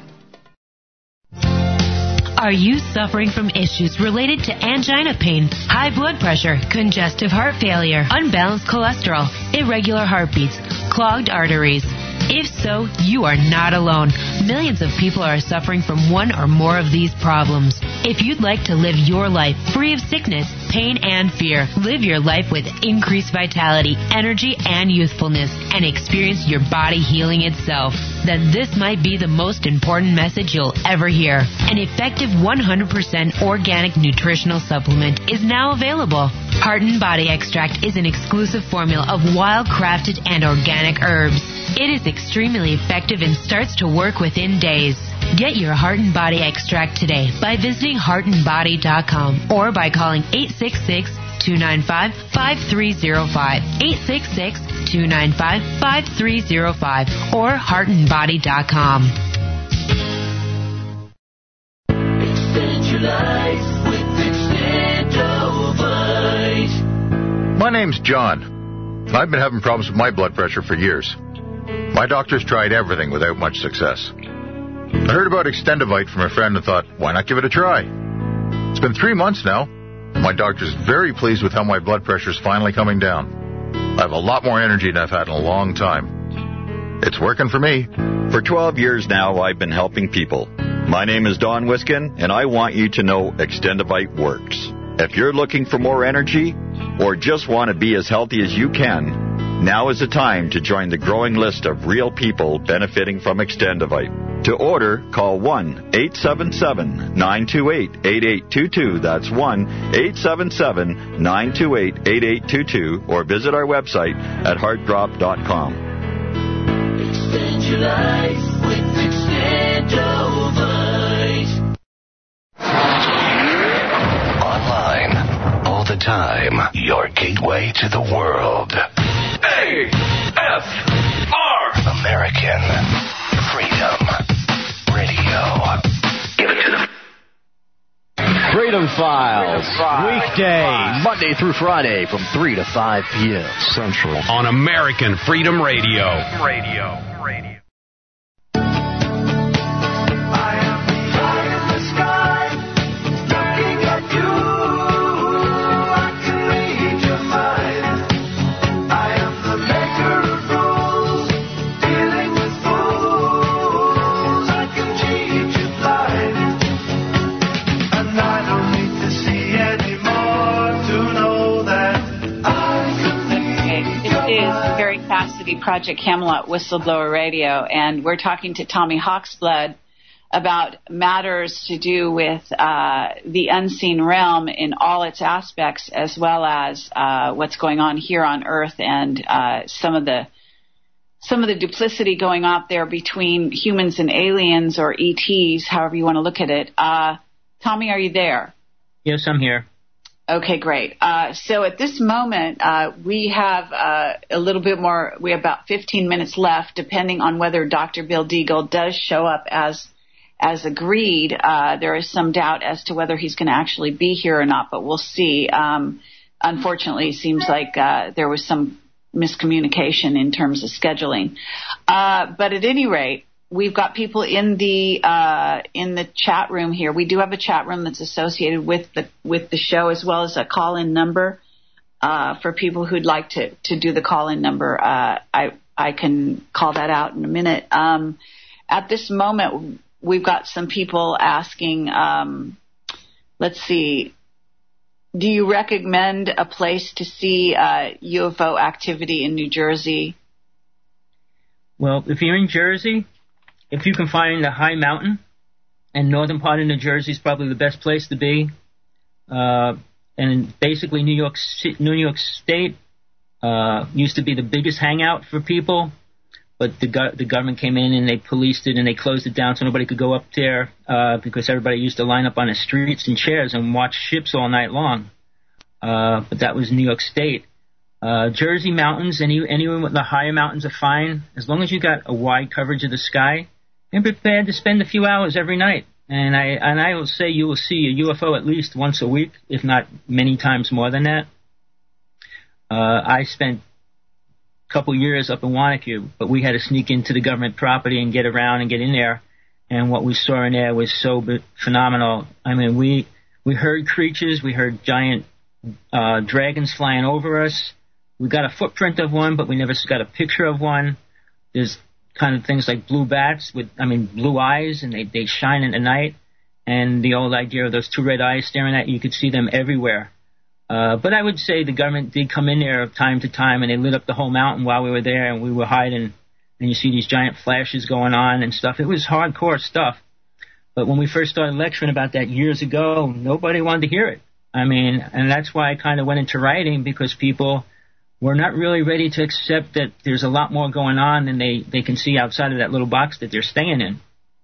Are you suffering from issues related to angina pain, high blood pressure, congestive heart failure, unbalanced cholesterol, irregular heartbeats, clogged arteries? If so, you are not alone. Millions of people are suffering from one or more of these problems. If you'd like to live your life free of sickness, pain, and fear, live your life with increased vitality, energy, and youthfulness, and experience your body healing itself, then this might be the most important message you'll ever hear. An effective one hundred percent organic nutritional supplement is now available. Heart and Body Extract is an exclusive formula of wild-crafted and organic herbs. It is extremely effective and starts to work within days. Get your Heart and Body Extract today by visiting heart and body dot com or by calling eight six six, two nine five, five three zero five, eight six six, two nine five, five three zero five, or heart and body dot com. Extend your life with Extendovite. My name's John. I've been having problems with my blood pressure for years. My doctor's tried everything without much success. I heard about Extendovite from a friend and thought, why not give it a try? It's been three months now. My doctor's very pleased with how my blood pressure's finally coming down. I have a lot more energy than I've had in a long time. It's working for me. For twelve years now, I've been helping people. My name is Don Wiskin, and I want you to know Extendovite works. If you're looking for more energy or just want to be as healthy as you can, now is the time to join the growing list of real people benefiting from Extendovite. To order, call one eight seven seven, nine two eight, eight eight two two. That's one eight seven seven, nine two eight, eight eight two two, or visit our website at heart drop dot com. Extend your life with Extendovite. Online, all the time, your gateway to the world. A F R American Freedom Radio. Give it to them. Freedom Files, weekday, Monday through Friday from three to five p.m. Central. On American Freedom Radio. Radio. Radio. Project Camelot Whistleblower Radio, and we're talking to Tommy Hawksblood about matters to do with uh, the unseen realm in all its aspects, as well as uh, what's going on here on Earth, and uh, some of the some of the duplicity going on there between humans and aliens, or E Ts, however you want to look at it. Uh, Tommy, are you there? Yes, I'm here. Okay, great. Uh, so at this moment, uh, we have uh, a little bit more, we have about fifteen minutes left, depending on whether Doctor Bill Deagle does show up as as agreed. Uh, there is some doubt as to whether he's going to actually be here or not, but we'll see. Um, unfortunately, it seems like uh, there was some miscommunication in terms of scheduling. Uh, but at any rate, we've got people in the uh, in the chat room here. We do have a chat room that's associated with the with the show, as well as a call-in number uh, for people who'd like to, to do the call-in number. Uh, I I can call that out in a minute. Um, at this moment, we've got some people asking. Um, let's see. Do you recommend a place to see uh, U F O activity in New Jersey? Well, if you're in Jersey, if you can find a high mountain, and northern part of New Jersey is probably the best place to be. Uh, and basically, New York, New York State uh, used to be the biggest hangout for people. but the go- the government came in and they policed it and they closed it down so nobody could go up there uh, because everybody used to line up on the streets and chairs and watch ships all night long. Uh, but that was New York State. Uh, Jersey mountains, any anywhere with the higher mountains are fine as long as you got a wide coverage of the sky and prepared to spend a few hours every night. And I and I will say you will see a U F O at least once a week, if not many times more than that. Uh, I spent a couple years up in Wanacue, but we had to sneak into the government property and get around and get in there. And what we saw in there was so phenomenal. I mean, we we heard creatures, we heard giant uh, dragons flying over us. We got a footprint of one, but we never got a picture of one. There's kind of things like blue bats with, I mean, blue eyes, and they, they shine in the night. And the old idea of those two red eyes staring at you, you could see them everywhere. Uh, but I would say the government did come in there time to time, and they lit up the whole mountain while we were there, and we were hiding. And you see these giant flashes going on and stuff. It was hardcore stuff. But when we first started lecturing about that years ago, nobody wanted to hear it. I mean, and that's why I kind of went into writing, because people were not really ready to accept that there's a lot more going on than they, they can see outside of that little box that they're staying in.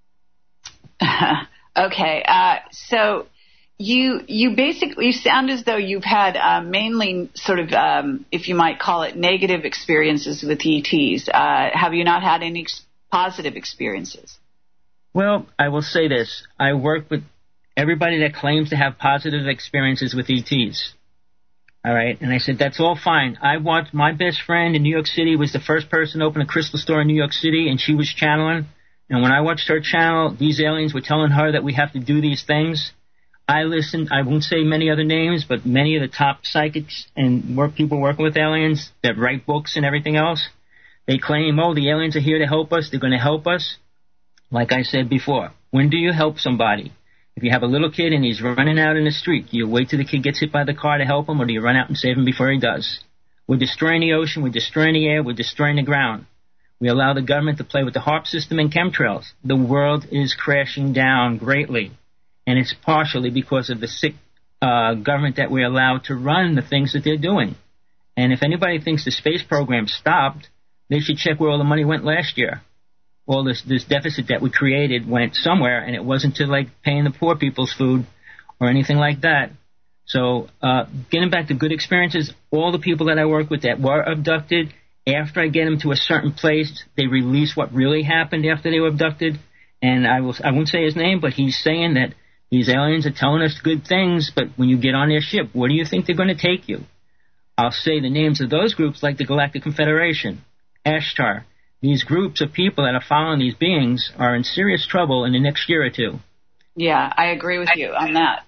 Okay, uh, so you you basically you sound as though you've had uh, mainly sort of, um, if you might call it, negative experiences with E Ts. Uh, have you not had any ex- positive experiences? Well, I will say this. I work with everybody that claims to have positive experiences with E Ts. All right, and I said, that's all fine. I watched, my best friend in New York City was the first person to open a crystal store in New York City, and she was channeling. And when I watched her channel, these aliens were telling her that we have to do these things. I listened, I won't say many other names, but many of the top psychics and work people working with aliens that write books and everything else, they claim, oh, the aliens are here to help us, they're going to help us. Like I said before, when do you help somebody? If you have a little kid and he's running out in the street, do you wait till the kid gets hit by the car to help him, or do you run out and save him before he does? We're destroying the ocean, we're destroying the air, we're destroying the ground. We allow the government to play with the HAARP system and chemtrails. The world is crashing down greatly, and it's partially because of the sick uh, government that we allow to run the things that they're doing. And if anybody thinks the space program stopped, they should check where all the money went last year. All this, this deficit that we created went somewhere, and it wasn't to, like, paying the poor people's food or anything like that. So uh, getting back to good experiences, all the people that I work with that were abducted, after I get them to a certain place, they release what really happened after they were abducted. And I will, I won't say his name, but he's saying that these aliens are telling us good things, but when you get on their ship, where do you think they're going to take you? I'll say the names of those groups, like the Galactic Confederation, Ashtar. These groups of people that are following these beings are in serious trouble in the next year or two. Yeah, I agree with you on that.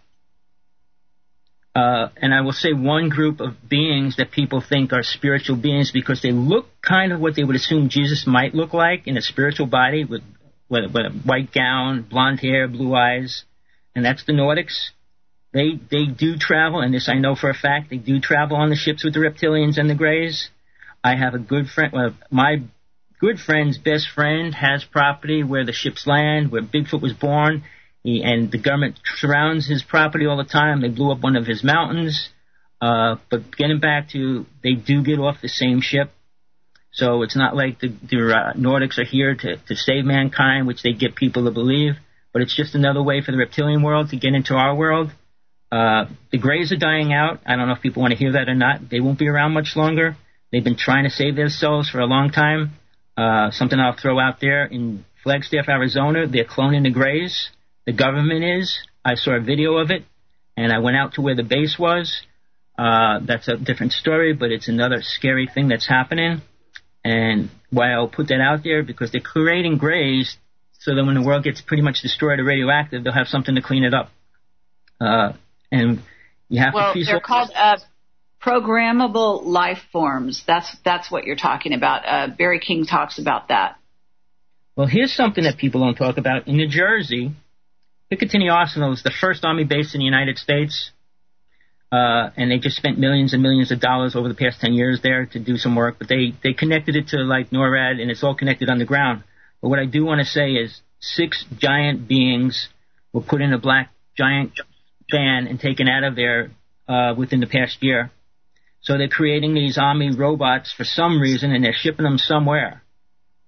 Uh, and I will say one group of beings that people think are spiritual beings because they look kind of what they would assume Jesus might look like in a spiritual body with, with, with a white gown, blonde hair, blue eyes, and that's the Nordics. They they do travel, and this I know for a fact, they do travel on the ships with the reptilians and the Greys. I have a good friend, well, my good friend's best friend has property where the ships land, where Bigfoot was born. He, and the government surrounds his property all the time. They blew up one of his mountains. Uh, but getting back to, they do get off the same ship. So it's not like the, the uh, Nordics are here to, to save mankind, which they get people to believe. But it's just another way for the reptilian world to get into our world. Uh, the Greys are dying out. I don't know if people want to hear that or not. They won't be around much longer. They've been trying to save their souls for a long time. Uh, something I'll throw out there, in Flagstaff, Arizona, they're cloning the Greys. The government is. I saw a video of it, and I went out to where the base was. Uh, that's a different story, but it's another scary thing that's happening. And why I'll put that out there, because they're creating Greys so that when the world gets pretty much destroyed or radioactive, they'll have something to clean it up. Uh, and you have well, to... Well, they're called uh, programmable life forms. That's that's what you're talking about. Uh, Barry King talks about that. Well, here's something that people don't talk about. In New Jersey, Picatinny Arsenal is the first army base in the United States, uh, and they just spent millions and millions of dollars over the past ten years there to do some work, but they, they connected it to, like, NORAD, and it's all connected underground. But what I do want to say is six giant beings were put in a black giant van and taken out of there uh, within the past year. So they're creating these army robots for some reason, and they're shipping them somewhere.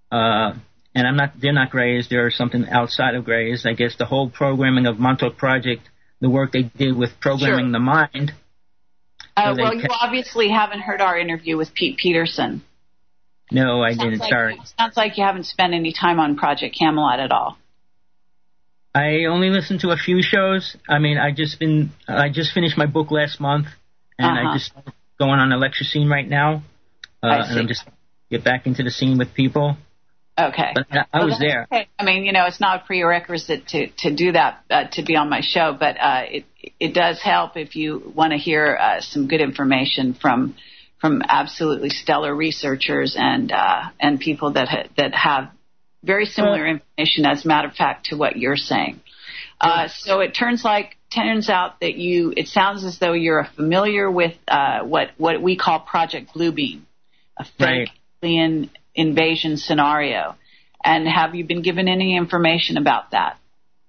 Uh, and I'm not, they're not Grays, they're something outside of Grays. I guess the whole programming of Montauk Project, the work they did with programming Sure. the mind. Uh, so well, ca- you obviously haven't heard our interview with Pete Peterson. No, I Sounds didn't. like, Sorry. Sounds like you haven't spent any time on Project Camelot at all. I only listened to a few shows. I mean, I just been, I just finished my book last month, and Uh-huh. I just going on a lecture scene right now, uh, I and see. I'm just get back into the scene with people. Okay. But I, I Well, was that's there. okay. I mean, you know, it's not a prerequisite to, to do that, uh, to be on my show, but uh, it it does help if you want to hear uh, some good information from from absolutely stellar researchers and uh, and people that ha- that have very similar Well, information, as a matter of fact, to what you're saying. Uh, so it turns like turns out that you. It sounds as though you're familiar with uh, what what we call Project Bluebeam, a fake Right. alien invasion scenario. And have you been given any information about that?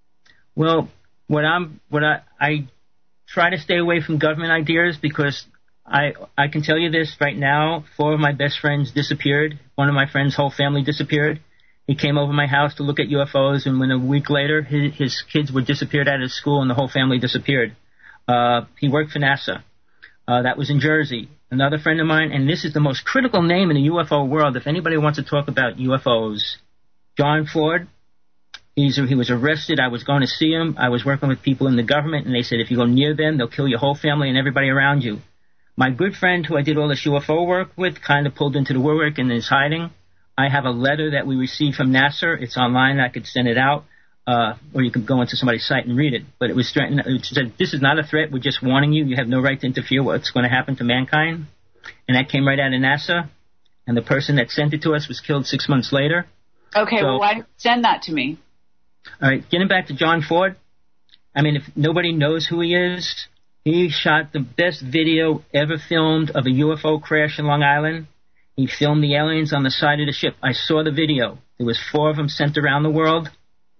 Well, what I'm, what I, I try to stay away from government ideas because I, I can tell you this right now. Four of my best friends disappeared. One of my friends' whole family disappeared. He came over my house to look at U F Os, and when a week later, his, his kids were disappeared out of school, and the whole family disappeared. Uh, he worked for NASA. Uh, that was in Jersey. Another friend of mine, and this is the most critical name in the U F O world. If anybody wants to talk about U F Os, John Ford. He's, he was arrested. I was going to see him. I was working with people in the government, and they said if you go near them, they'll kill your whole family and everybody around you. My good friend, who I did all this U F O work with, kind of pulled into the woodwork and is hiding. I have a letter that we received from NASA. It's online. I could send it out, uh, or you could go into somebody's site and read it. But it was threatened. It said, this is not a threat. We're just warning you. You have no right to interfere with what's going to happen to mankind. And that came right out of NASA. And the person that sent it to us was killed six months later. Okay, So- well, why don't you send that to me? All right, getting back to John Ford. I mean, if nobody knows who he is, he shot the best video ever filmed of a U F O crash in Long Island. He filmed the aliens on the side of the ship. I saw the video. There was four of them sent around the world,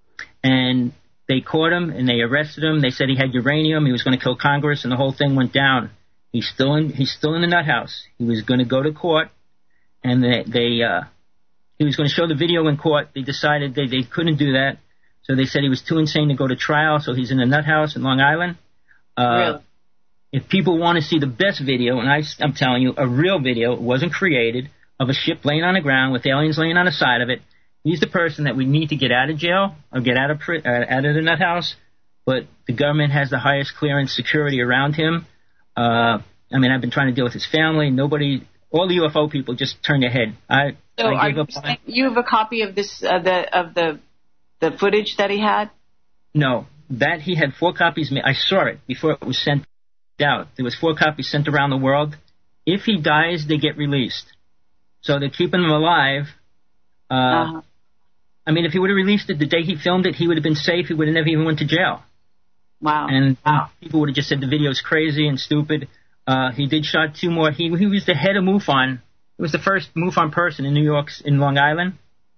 and they caught him and they arrested him. They said he had uranium. He was going to kill Congress, and the whole thing went down. He's still in. He's still in the nut house. He was going to go to court, and they, they uh, he was going to show the video in court. They decided they they couldn't do that. So they said he was too insane to go to trial, so he's in a nut house in Long Island. Uh, Really? If people want to see the best video, and I, I'm telling you, a real video, it wasn't created, of a ship laying on the ground with aliens laying on the side of it, he's the person that we need to get out of jail or get out of pri- uh, out of the nut house. But the government has the highest clearance security around him. Uh, I mean, I've been trying to deal with his family. Nobody, all the U F O people just turned their head. I, So I are gave you, up on saying you have a copy of this uh, the of the the footage that he had? No, that he had four copies. ma- I saw it before it was sent out. There was four copies sent around the world. If he dies, they get released. So they're keeping him alive. Uh, Uh-huh. I mean, if he would have released it the day he filmed it, he would have been safe. He would have never even went to jail. Wow. And people would have just said the video's crazy and stupid. Uh, he did shot two more. He he was the head of MUFON. He was the first MUFON person in New York, in Long Island.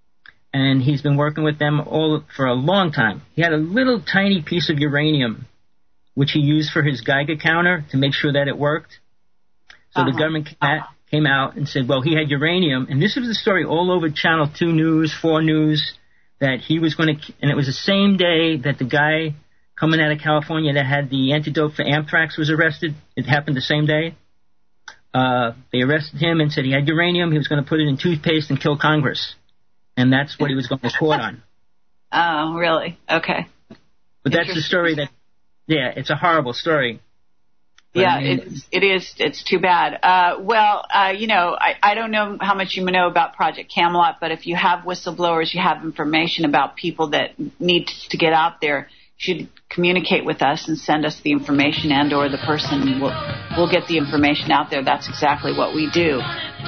And he's been working with them all for a long time. He had a little tiny piece of uranium, which he used for his Geiger counter to make sure that it worked. So Uh-huh. the government came out, came out and said, well, he had uranium. And this was the story all over Channel two News, four News, that he was going to, and it was the same day that the guy coming out of California that had the antidote for anthrax was arrested. It happened the same day. Uh, they arrested him and said he had uranium. He was going to put it in toothpaste and kill Congress. And that's what he was going to court on. Oh, really? Okay. But that's the story that, yeah, it's a horrible story. But Yeah, I mean, it's, it is. It's too bad. Uh, well, uh, you know, I, I don't know how much you know about Project Camelot, but if you have whistleblowers, you have information about people that need to get out there, you should communicate with us and send us the information, and or the person will will get the information out there. That's exactly what we do.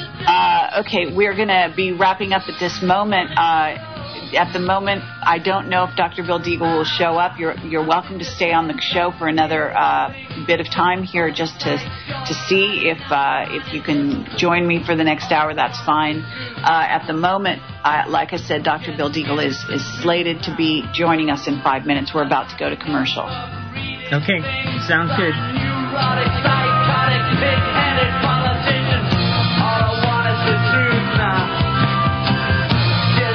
Uh, okay, we're going to be wrapping up at this moment. Uh, at the moment, I don't know if Doctor Bill Deagle will show up. You're you're welcome to stay on the show for another uh, bit of time here, just to to see if uh, if you can join me for the next hour. That's fine. Uh, at the moment, uh, like I said, Doctor Bill Deagle is is slated to be joining us in five minutes. We're about to go to commercial. Okay, sounds good. All I want is the truth now.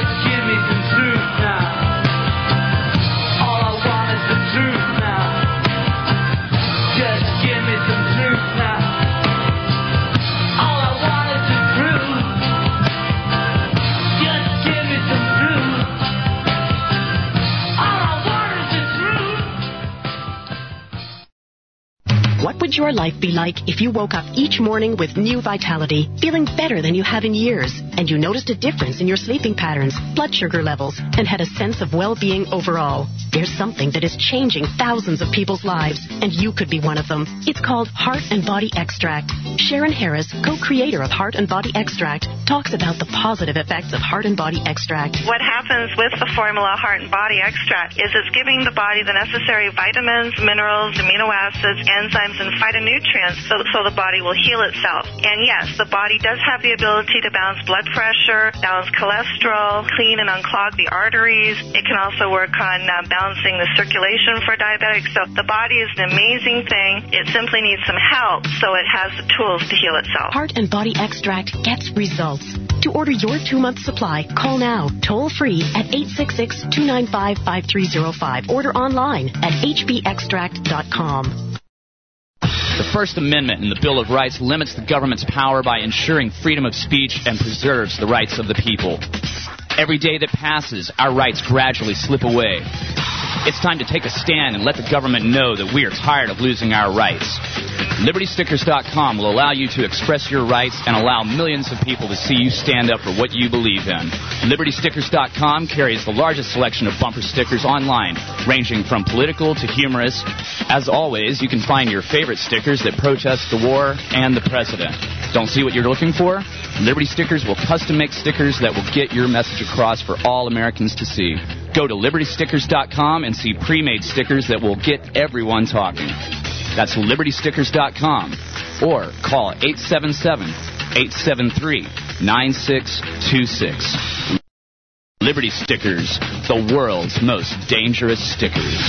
your life be like if you woke up each morning with new vitality, feeling better than you have in years, and you noticed a difference in your sleeping patterns, blood sugar levels, and had a sense of well-being overall? There's something that is changing thousands of people's lives, and you could be one of them. It's called Heart and Body Extract. Sharon Harris, co-creator of Heart and Body Extract, talks about the positive effects of Heart and Body Extract. What happens with the formula Heart and Body Extract is it's giving the body the necessary vitamins, minerals, amino acids, enzymes, and phytonutrients so, so the body will heal itself. And yes, the body does have the ability to balance blood pressure, balance cholesterol, clean and unclog the arteries. It can also work on uh, balancing the circulation for diabetics. So the body is an amazing thing. It simply needs some help so it has the tools to heal itself. Heart and Body Extract gets results. To order your two-month supply, call now, toll-free at eight six six, two nine five, five three zero five. Order online at h b extract dot com. The First Amendment in the Bill of Rights limits the government's power by ensuring freedom of speech and preserves the rights of the people. Every day that passes, our rights gradually slip away. It's time to take a stand and let the government know that we are tired of losing our rights. Liberty Stickers dot com will allow you to express your rights and allow millions of people to see you stand up for what you believe in. Liberty Stickers dot com carries the largest selection of bumper stickers online, ranging from political to humorous. As always, you can find your favorite stickers that protest the war and the president. Don't see what you're looking for? Liberty Stickers will custom make stickers that will get your message across for all Americans to see. Go to Liberty Stickers dot com and see pre-made stickers that will get everyone talking. That's Liberty Stickers dot com, or call eight seven seven, eight seven three, nine six two six. Liberty Stickers, the world's most dangerous stickers.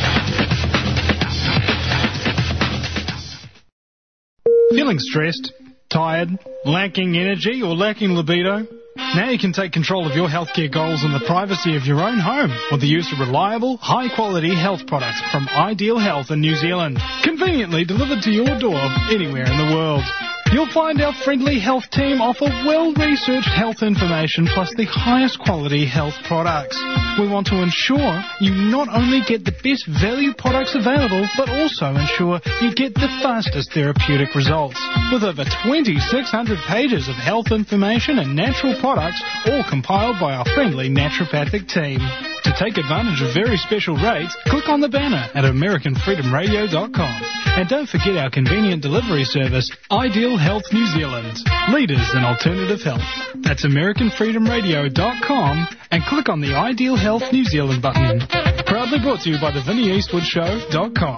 Feeling stressed, tired, lacking energy, or lacking libido? Now you can take control of your healthcare goals in the privacy of your own home with the use of reliable, high-quality health products from Ideal Health in New Zealand, conveniently delivered to your door anywhere in the world. You'll find our friendly health team offer well-researched health information plus the highest quality health products. We want to ensure you not only get the best value products available, but also ensure you get the fastest therapeutic results. With over twenty-six hundred pages of health information and natural products, all compiled by our friendly naturopathic team. To take advantage of very special rates, click on the banner at American Freedom Radio dot com. And don't forget our convenient delivery service, Ideal Health New Zealand, leaders in alternative health. That's American Freedom Radio dot com and click on the Ideal Health New Zealand button. Proudly brought to you by the Vinnie Eastwood Show dot com.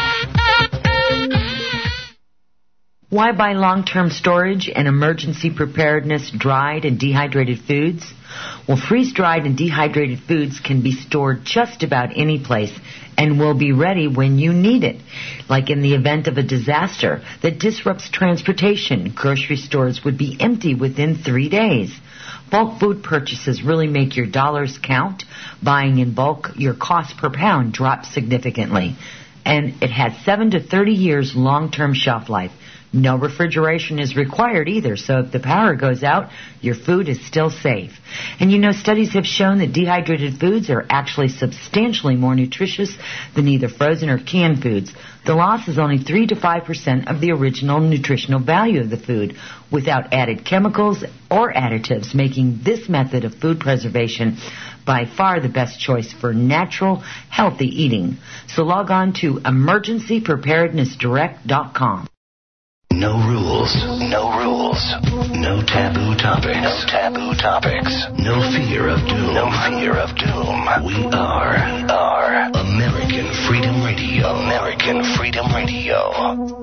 Why buy long-term storage and emergency preparedness dried and dehydrated foods? Well, freeze-dried and dehydrated foods can be stored just about any place and will be ready when you need it. Like in the event of a disaster that disrupts transportation, grocery stores would be empty within three days. Bulk food purchases really make your dollars count. Buying in bulk, your cost per pound drops significantly. And it has seven to thirty years long-term shelf life. No refrigeration is required either, so if the power goes out, your food is still safe. And you know, studies have shown that dehydrated foods are actually substantially more nutritious than either frozen or canned foods. The loss is only three to five percent of the original nutritional value of the food, without added chemicals or additives, making this method of food preservation by far the best choice for natural, healthy eating. So log on to emergency preparedness direct dot com. No rules, no rules, no taboo topics, no taboo topics, no fear of doom, no fear of doom. We are, we are American Freedom Radio, American Freedom Radio.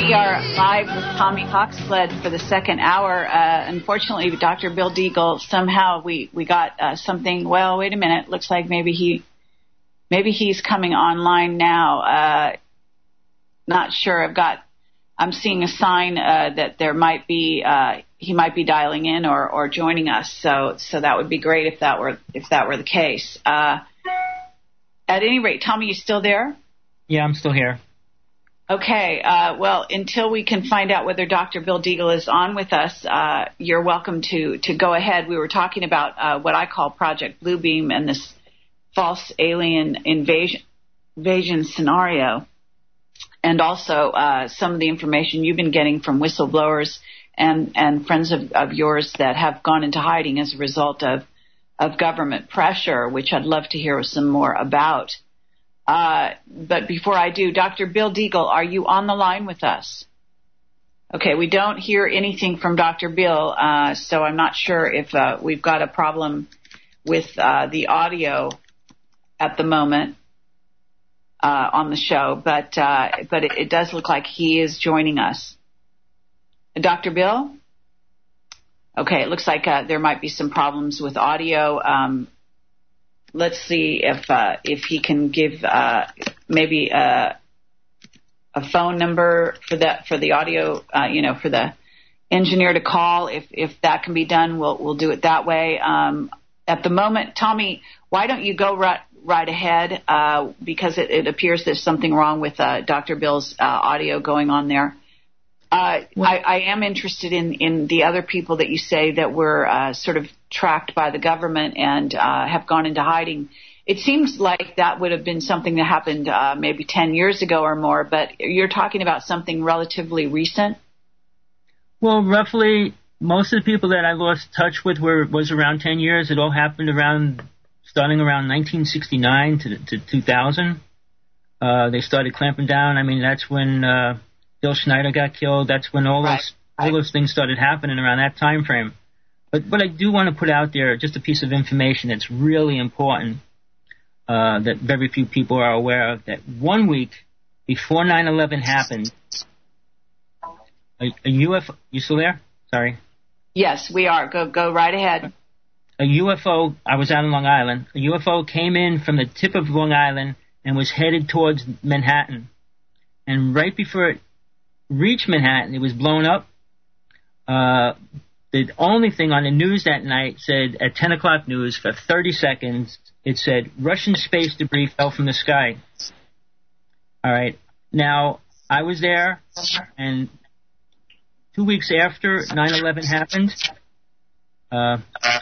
We are live with Tommy Hawksled for the second hour. Uh, unfortunately, Doctor Bill Deagle, somehow we, we got uh, something. Well, wait a minute. Looks like maybe he maybe he's coming online now. Uh, not sure. I've got. I'm seeing a sign uh, that there might be uh, he might be dialing in or, or joining us. So so that would be great if that were if that were the case. Uh, at any rate, Tommy, you still there? Yeah, I'm still here. Okay. Uh, well, until we can find out whether Doctor Bill Deagle is on with us, uh, you're welcome to to go ahead. We were talking about uh, what I call Project Bluebeam and this false alien invasion invasion scenario. And also uh, some of the information you've been getting from whistleblowers and, and friends of, of yours that have gone into hiding as a result of, of government pressure, which I'd love to hear some more about. Uh, but before I do, Doctor Bill Deagle, are you on the line with us? Okay, we don't hear anything from Doctor Bill, uh, so I'm not sure if uh, we've got a problem with uh, the audio at the moment. Uh, on the show, but uh, but it, it does look like he is joining us. Doctor Bill? Okay, it looks like uh, there might be some problems with audio. Um, let's see if uh, if he can give uh, maybe a, a phone number for that for the audio, uh, you know, for the engineer to call. If if that can be done, we'll we'll do it that way. Um, at the moment, Tommy, why don't you go right right ahead, uh, because it, it appears there's something wrong with uh, Doctor Bill's uh, audio going on there. Uh, I, I am interested in, in the other people that you say that were uh, sort of tracked by the government and uh, have gone into hiding. It seems like that would have been something that happened uh, maybe ten years ago or more, but you're talking about something relatively recent? Well, roughly, most of the people that I lost touch with were was around ten years. It all happened around... starting around nineteen sixty-nine to, to two thousand. Uh, they started clamping down. I mean, that's when uh, Bill Schneider got killed. That's when all right. those all those things started happening around that time frame. But what I do want to put out there, just a piece of information that's really important uh, that very few people are aware of, that one week before nine eleven happened, a, a U F O... You still there? Sorry. Yes, we are. Go go right ahead. A U F O, I was out on Long Island, a U F O came in from the tip of Long Island and was headed towards Manhattan. And right before it reached Manhattan, it was blown up. Uh, the only thing on the news that night said, at ten o'clock news, for thirty seconds, it said, Russian space debris fell from the sky. All right. Now, I was there, and two weeks after nine eleven happened, uh...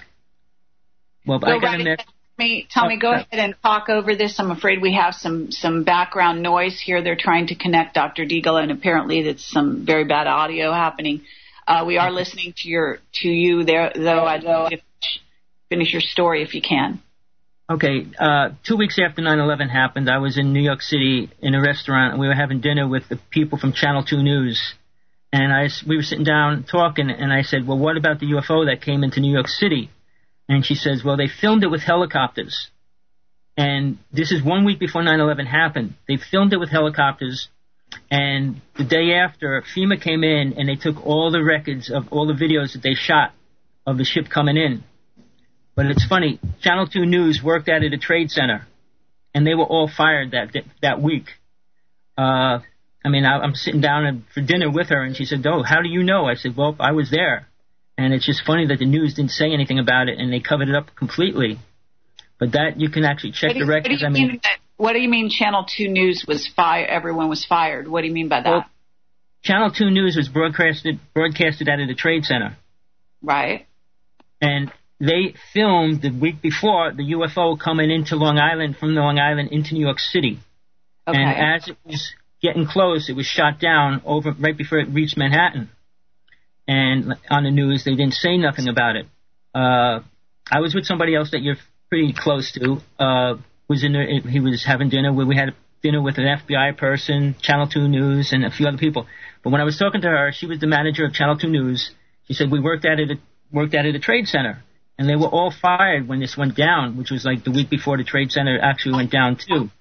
Well, go I got right a mess. Tommy, Tommy, go ahead and talk over this. I'm afraid we have some, some background noise here. They're trying to connect Doctor Deagle, and apparently there's some very bad audio happening. Uh, we are listening to your to you there, though. I'd like you to finish your story if you can. Okay. Uh, two weeks after nine eleven happened, I was in New York City in a restaurant, and we were having dinner with the people from Channel two News. And I, we were sitting down talking, and I said, well, what about the U F O that came into New York City? And she says, well, they filmed it with helicopters. And this is one week before nine eleven happened. They filmed it with helicopters. And the day after, FEMA came in and they took all the records of all the videos that they shot of the ship coming in. But it's funny, Channel two News worked out at a trade center. And they were all fired that that week. Uh, I mean, I, I'm sitting down for dinner with her, and she said, oh, how do you know? I said, well, I was there. And it's just funny that the news didn't say anything about it, and they covered it up completely. But that, you can actually check the records. What do you mean, what do you mean Channel two News was fired, everyone was fired? What do you mean by that? Well, Channel two News was broadcasted broadcasted out of the Trade Center. Right. And they filmed the week before the U F O coming into Long Island, from Long Island into New York City. Okay. And as it was getting close, it was shot down over right before it reached Manhattan. And on the news, they didn't say nothing about it. Uh, I was with somebody else that you're pretty close to. Uh, was in there, he was having dinner. Where we had dinner with an F B I person, Channel two News, and a few other people. But when I was talking to her, she was the manager of Channel two News. She said we worked at it, worked at it at a trade center, and they were all fired when this went down, which was like the week before the Trade Center actually went down too.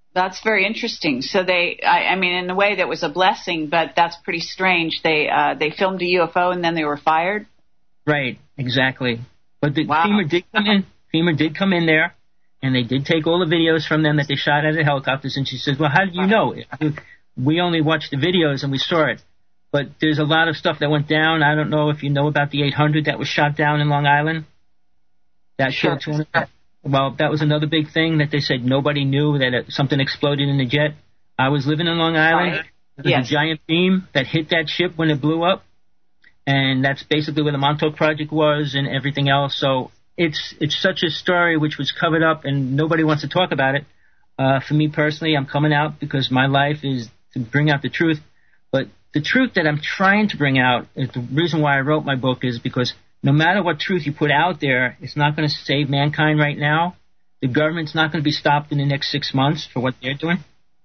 That's very interesting. So they, I, I mean, in a way that was a blessing, but that's pretty strange. They uh, they filmed a U F O and then they were fired? Right, exactly. But the wow. FEMA did come in. FEMA did come in there, and they did take all the videos from them that they shot out of the helicopters. And she says, well, how did you know? We only watched the videos and we saw it. But there's a lot of stuff that went down. I don't know if you know about the eight hundred that was shot down in Long Island. That sure. killed two hundred. Well, that was another big thing that they said nobody knew that it, something exploded in the jet. I was living in Long Island. Right. There was yes. a giant beam that hit that ship when it blew up. And that's basically where the Montauk Project was and everything else. So it's it's such a story which was covered up and nobody wants to talk about it. Uh, for me personally, I'm coming out because my life is to bring out the truth. But the truth that I'm trying to bring out is the reason why I wrote my book is because no matter what truth you put out there, it's not going to save mankind right now. The government's not going to be stopped in the next six months for what they're doing.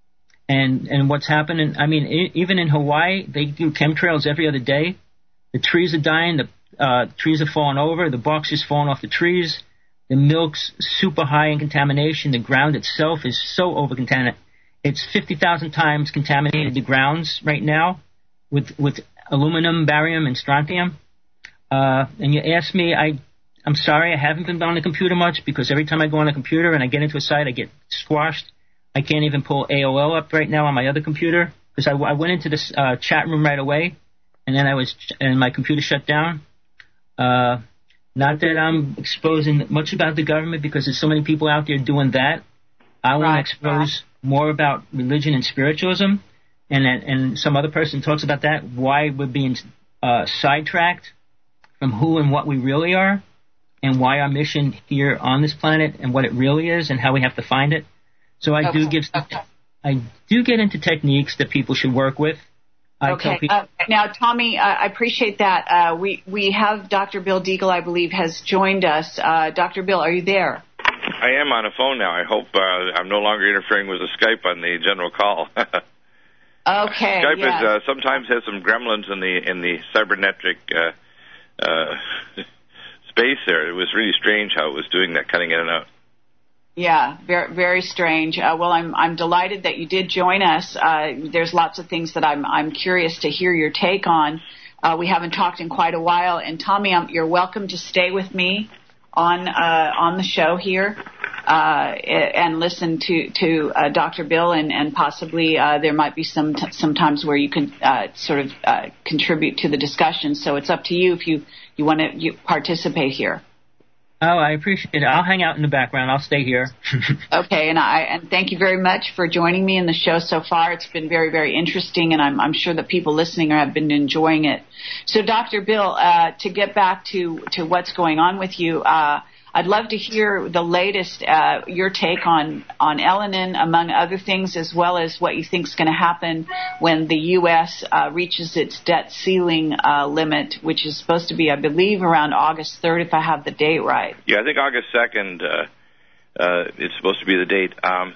And and what's happening, I mean, I, even in Hawaii, they do chemtrails every other day. The trees are dying. The uh, trees are falling over. The bark's just falling off the trees. The milk's super high in contamination. The ground itself is so over-contaminated. It's fifty thousand times contaminated, the grounds right now, with with aluminum, barium, and strontium. Uh, and you ask me, I, I'm sorry, I haven't been on the computer much because every time I go on a computer and I get into a site, I get squashed. I can't even pull A O L up right now on my other computer because I, I went into this uh, chat room right away, and then I was and my computer shut down. Uh, not that I'm exposing much about the government because there's so many people out there doing that. I want right. to expose more about religion and spiritualism, and and some other person talks about that, why we're being uh, sidetracked from who and what we really are, and why our mission here on this planet and what it really is, and how we have to find it. So I okay. do give, okay. I do get into techniques that people should work with. I okay. People, uh, now, Tommy, uh, I appreciate that. Uh, we we have Doctor Bill Deagle, I believe, has joined us. Uh, Doctor Bill, are you there? I am on a phone now. I hope uh, I'm no longer interfering with the Skype on the general call. okay. Skype yes. is, uh, sometimes has some gremlins in the in the cybernetic uh, uh, space there. It was really strange how it was doing that, cutting in and out. Yeah, very very strange. Uh, well, I'm I'm delighted that you did join us. Uh, there's lots of things that I'm I'm curious to hear your take on. Uh, we haven't talked in quite a while, and Tommy, um, you're welcome to stay with me on uh, on the show here uh, and listen to to uh, Doctor Bill, and and possibly uh, there might be some t- some times where you can uh, sort of uh, contribute to the discussion. So it's up to you if you you want to you participate here. Oh, I appreciate it. I'll hang out in the background. I'll stay here. Okay, and I and thank you very much for joining me in the show so far. It's been very, very interesting, and I'm I'm sure that people listening have been enjoying it. So, Doctor Bill, uh, to get back to, to what's going on with you, uh, I'd love to hear the latest, uh, your take on on Elenin, among other things, as well as what you think is going to happen when the U S uh, reaches its debt ceiling uh, limit, which is supposed to be, I believe, around August third, if I have the date right. Yeah, I think August second uh, uh, it's supposed to be the date. Um,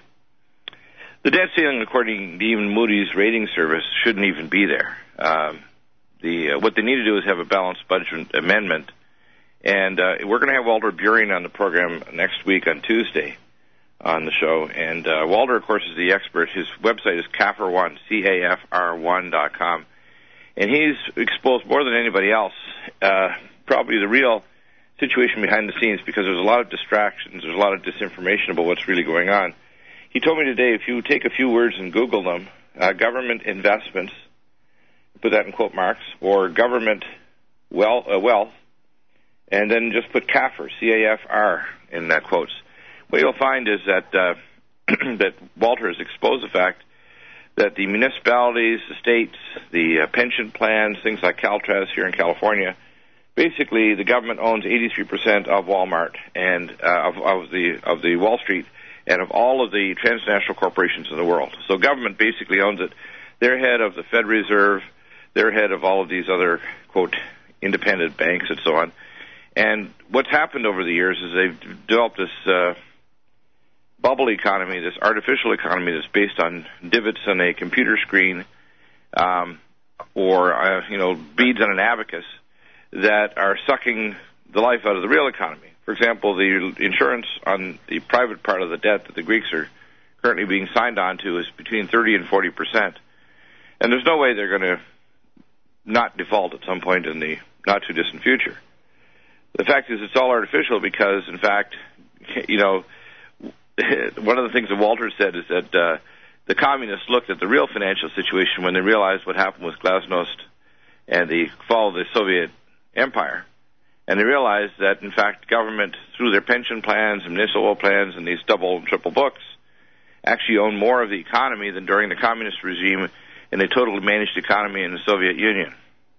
the debt ceiling, according to even Moody's rating service, shouldn't even be there. Um, the uh, what they need to do is have a balanced budget amendment. And uh, we're going to have Walter Buring on the program next week on Tuesday on the show. And uh, Walter, of course, is the expert. His website is C A F R one, C A F R one dot com. And he's exposed more than anybody else uh, probably the real situation behind the scenes, because there's a lot of distractions. There's a lot of disinformation about what's really going on. He told me today, if you take a few words and Google them, uh, government investments, put that in quote marks, or government well, uh, wealth, and then just put C A F R, C A F R, in that quotes. What you'll find is that uh, that Walter has exposed the fact that the municipalities, the states, the uh, pension plans, things like Caltrans here in California, basically the government owns eighty-three percent of Walmart and uh, of, of the of the Wall Street and of all of the transnational corporations in the world. So government basically owns it. They're head of the Fed Reserve. They're head of all of these other, quote, independent banks and so on. And what's happened over the years is they've developed this uh, bubble economy, this artificial economy that's based on divots on a computer screen um, or, uh, you know, beads on an abacus that are sucking the life out of the real economy. For example, the insurance on the private part of the debt that the Greeks are currently being signed on to is between thirty and forty percent. And there's no way they're going to not default at some point in the not-too-distant future. The fact is it's all artificial because, in fact, you know, one of the things that Walter said is that uh, the communists looked at the real financial situation when they realized what happened with Glasnost and the fall of the Soviet Empire. And they realized that, in fact, government, through their pension plans and municipal plans and these double and triple books, actually owned more of the economy than during the communist regime in a totally managed economy in the Soviet Union.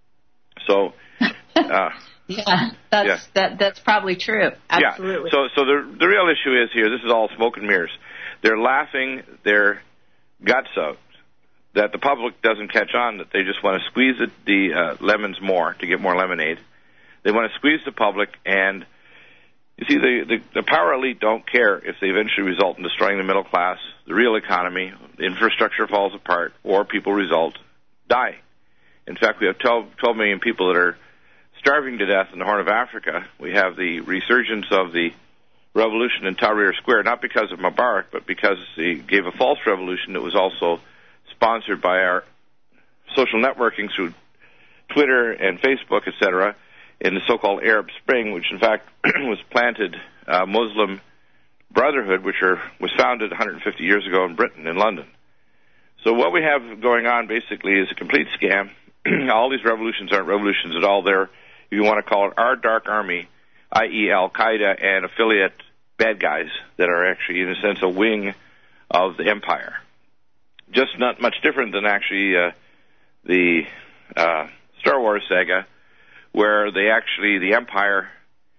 So, uh, yeah, that's yeah. that that's probably true. Absolutely. Yeah. So, so the the real issue is here. This is all smoke and mirrors. They're laughing their guts out that the public doesn't catch on. That they just want to squeeze the, the uh, lemons more to get more lemonade. They want to squeeze the public, and you see, the, the the power elite don't care if they eventually result in destroying the middle class, the real economy, the infrastructure falls apart, or people result die. In fact, we have twelve, twelve million people that are starving to death in the Horn of Africa. We have the resurgence of the revolution in Tahrir Square, not because of Mubarak, but because he gave a false revolution that was also sponsored by our social networking through Twitter and Facebook, et cetera, in the so-called Arab Spring, which in fact was planted uh, Muslim Brotherhood, which are, was founded one hundred fifty years ago in Britain, in London. So what we have going on basically is a complete scam. All these revolutions aren't revolutions at all. They're, if you want to call it, our dark army, that is. Al-Qaeda and affiliate bad guys that are actually, in a sense, a wing of the empire. Just not much different than actually uh, the uh, Star Wars saga, where they actually, the empire,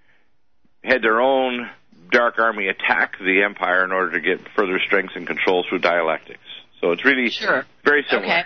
had their own dark army attack the empire in order to get further strength and control through dialectics. So it's really sure. very similar. Okay.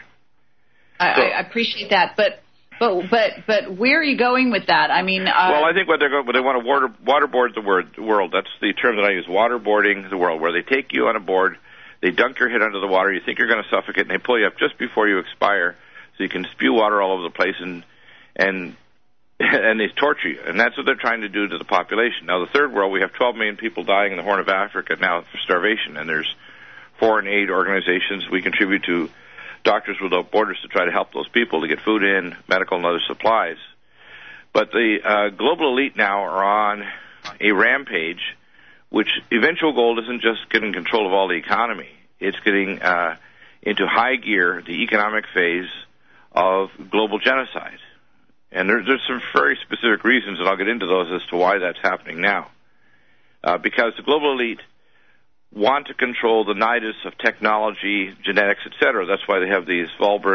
I, so, I appreciate that, but but but but where are you going with that? I mean, uh, well, I think what they're going, what they want to water waterboard the word, the world. That's the term that I use: waterboarding the world, where they take you on a board, they dunk your head under the water, you think you're going to suffocate, and they pull you up just before you expire, so you can spew water all over the place, and and and they torture you, and that's what they're trying to do to the population. Now, the third world, we have twelve million people dying in the Horn of Africa now for starvation, and there's foreign aid organizations. We contribute to Doctors Without Borders to try to help those people to get food in, medical and other supplies. But the uh, global elite now are on a rampage, which eventual goal isn't just getting control of all the economy. It's getting uh, into high gear, the economic phase of global genocide. And there, there's some very specific reasons, and I'll get into those as to why that's happening now. Uh, because the global elite want to control the nidus of technology, genetics, et cetera. That's why they have these Svalbard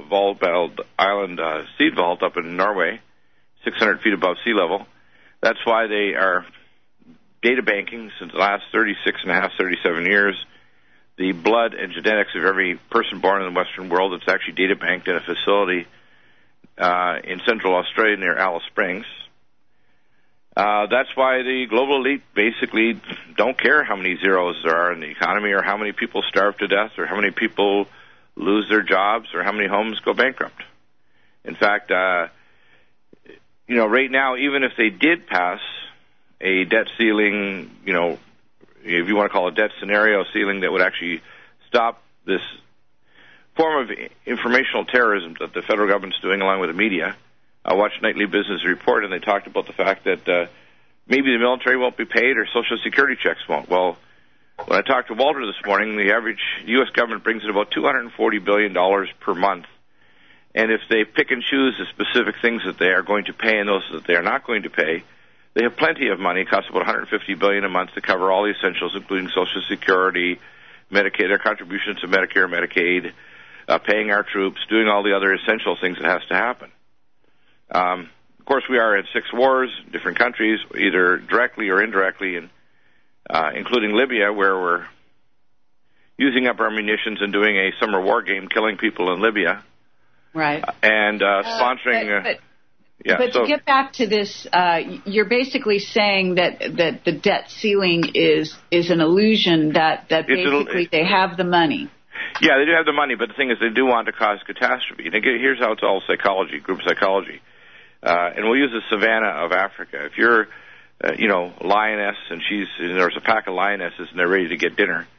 Island uh, seed vault up in Norway, six hundred feet above sea level. That's why they are data banking since the last thirty-six and a half, thirty-seven years, the blood and genetics of every person born in the Western world. It's actually data banked in a facility uh, in Central Australia near Alice Springs. Uh, that's why the global elite basically don't care how many zeros there are in the economy or how many people starve to death or how many people lose their jobs or how many homes go bankrupt. In fact, uh, you know, right now, even if they did pass a debt ceiling, you know, if you want to call it debt scenario ceiling that would actually stop this form of informational terrorism that the federal government's doing along with the media. I watched Nightly Business Report, and they talked about the fact that uh, maybe the military won't be paid or Social Security checks won't. Well, when I talked to Walter this morning, the average U S government brings in about two hundred forty billion dollars per month. And if they pick and choose the specific things that they are going to pay and those that they are not going to pay, they have plenty of money. It costs about one hundred fifty billion dollars a month to cover all the essentials, including Social Security, Medicaid, their contributions to Medicare, Medicaid, uh, paying our troops, doing all the other essential things that has to happen. Um, of course, we are in six wars, different countries, either directly or indirectly, and uh, including Libya, where we're using up our munitions and doing a summer war game, killing people in Libya. Right. And uh, sponsoring. Uh, but, but, uh, yeah, but so, to get back to this, uh, you're basically saying that, that the debt ceiling is is an illusion, that, that basically they have the money. Yeah, they do have the money, but the thing is they do want to cause catastrophe. And again, here's how it's all psychology, group psychology. Uh, and we'll use the savannah of Africa. If you're, uh, you know, lioness and she's, and there's a pack of lionesses and they're ready to get dinner,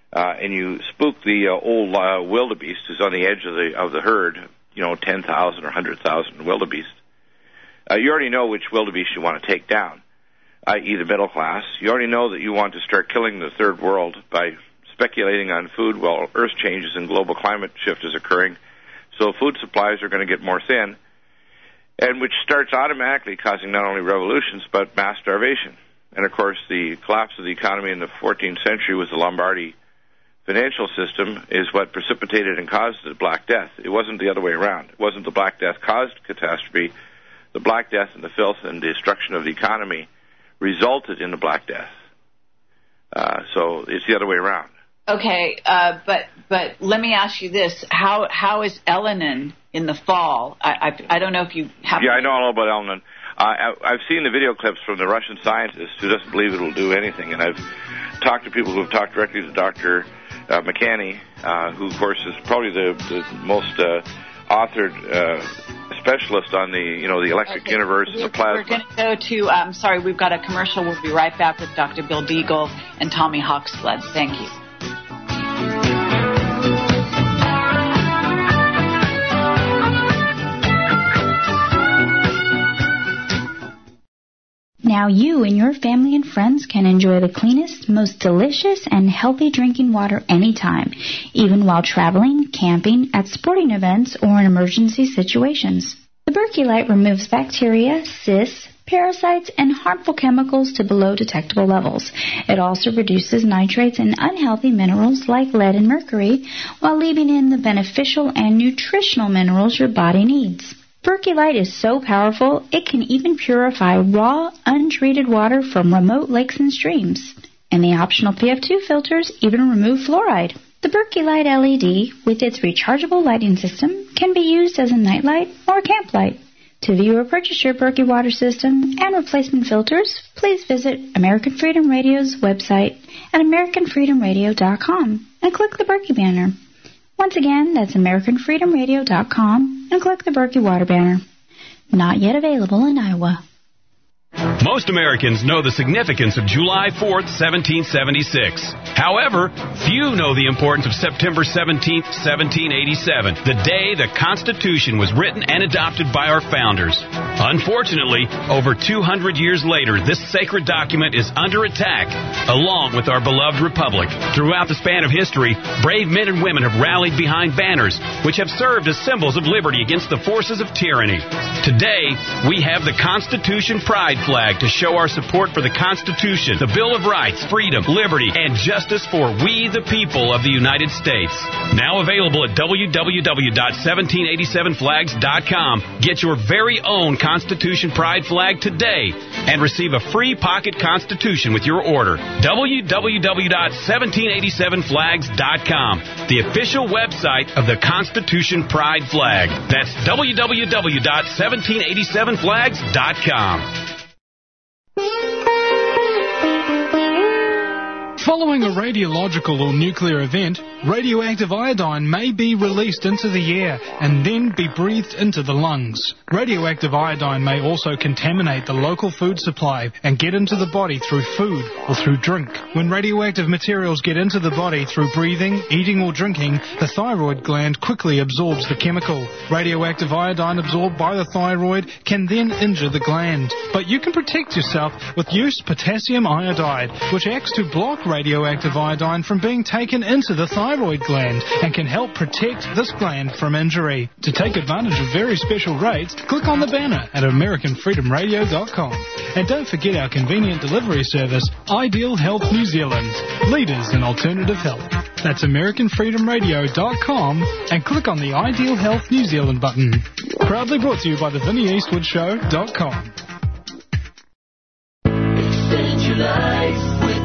uh, and you spook the uh, old uh, wildebeest who's on the edge of the of the herd, you know, ten thousand or one hundred thousand wildebeest, uh, you already know which wildebeest you want to take down, that is the middle class. You already know that you want to start killing the third world by speculating on food while Earth changes and global climate shift is occurring. So food supplies are going to get more thin, and which starts automatically causing not only revolutions but mass starvation. And, of course, the collapse of the economy in the fourteenth century with the Lombardy financial system is what precipitated and caused the Black Death. It wasn't the other way around. It wasn't the Black Death caused catastrophe. The Black Death and the filth and destruction of the economy resulted in the Black Death. Uh, so it's the other way around. Okay, uh, but but let me ask you this: How how is Elenin in the fall? I I, I don't know if you have. Yeah, I know all about Elenin. Uh, I, I've seen the video clips from the Russian scientist who doesn't believe it will do anything, and I've talked to people who have talked directly to Doctor Uh, McCanney, uh, who of course is probably the, the most uh, authored uh, specialist on the you know the electric okay. universe and we're, the plasma. We're going to go to. Um, sorry, we've got a commercial. We'll be right back with Doctor Bill Deagle and Tommy Hawksblood. Thank you. Now you and your family and friends can enjoy the cleanest, most delicious, and healthy drinking water anytime, even while traveling, camping, at sporting events, or in emergency situations. The Berkey Light removes bacteria, cysts, parasites, and harmful chemicals to below detectable levels. It also reduces nitrates and unhealthy minerals like lead and mercury, while leaving in the beneficial and nutritional minerals your body needs. Berkey Light is so powerful, it can even purify raw, untreated water from remote lakes and streams. And the optional P F two filters even remove fluoride. The Berkey Light L E D, with its rechargeable lighting system, can be used as a nightlight or camp light. To view or purchase your Berkey water system and replacement filters, please visit American Freedom Radio's website at american freedom radio dot com and click the Berkey banner. Once again, that's american freedom radio dot com and click the Berkey Water banner. Not yet available in Iowa. Most Americans know the significance of July fourth, seventeen seventy-six. However, few know the importance of September seventeenth, seventeen eighty-seven, the day the Constitution was written and adopted by our founders. Unfortunately, over two hundred years later, this sacred document is under attack, along with our beloved republic. Throughout the span of history, brave men and women have rallied behind banners, which have served as symbols of liberty against the forces of tyranny. Today, we have the Constitution Pride flag to show our support for the Constitution, the Bill of Rights, freedom, liberty, and justice for we the people of the United States. Now available at w w w dot seventeen eighty-seven flags dot com. Get your very own Constitution Pride flag today and receive a free pocket Constitution with your order. w w w dot seventeen eighty-seven flags dot com, the official website of the Constitution Pride flag. That's w w w dot seventeen eighty-seven flags dot com. Following a radiological or nuclear event, radioactive iodine may be released into the air and then be breathed into the lungs. Radioactive iodine may also contaminate the local food supply and get into the body through food or through drink. When radioactive materials get into the body through breathing, eating or drinking, the thyroid gland quickly absorbs the chemical. Radioactive iodine absorbed by the thyroid can then injure the gland. But you can protect yourself with use potassium iodide, which acts to block radioactive iodine from being taken into the thyroid gland and can help protect this gland from injury. To take advantage of very special rates, click on the banner at american freedom radio dot com. And don't forget our convenient delivery service, Ideal Health New Zealand, leaders in alternative health. That's american freedom radio dot com and click on the Ideal Health New Zealand button. Proudly brought to you by the vinnie eastwood show dot com. Extend your life with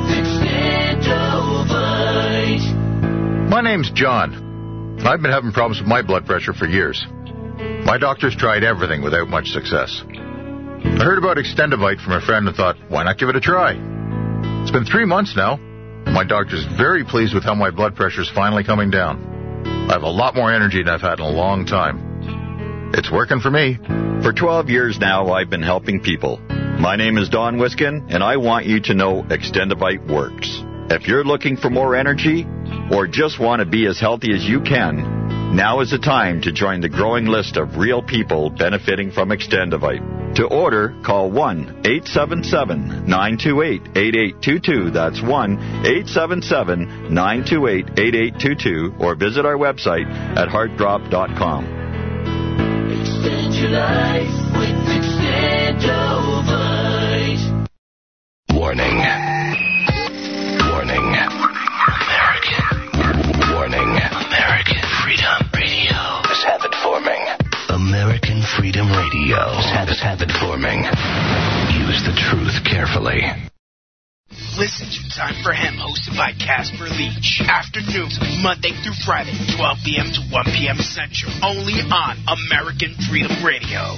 Extendovite. My name's John. I've been having problems with my blood pressure for years. My doctor's tried everything without much success. I heard about Extendovite from a friend and thought, why not give it a try? It's been three months now. My doctor's very pleased with how my blood pressure's finally coming down. I have a lot more energy than I've had in a long time. It's working for me. For twelve years now, I've been helping people. My name is Don Wiskin, and I want you to know Extendovite works. If you're looking for more energy or just want to be as healthy as you can, now is the time to join the growing list of real people benefiting from Extendivite. To order, call one eight seven seven, nine two eight, eight eight two two. That's one eight seven seven, nine two eight, eight eight two two, or visit our website at heart drop dot com. Extend your life with Extendivite. Warning. Warning. American. Warning. American Freedom Radio is habit forming. American Freedom Radio is habit, habit forming. Use the truth carefully. Listen to Time for Hemp, hosted by Casper Leach. Afternoons, Monday through Friday, twelve p.m. to one p.m. Central. Only on American Freedom Radio.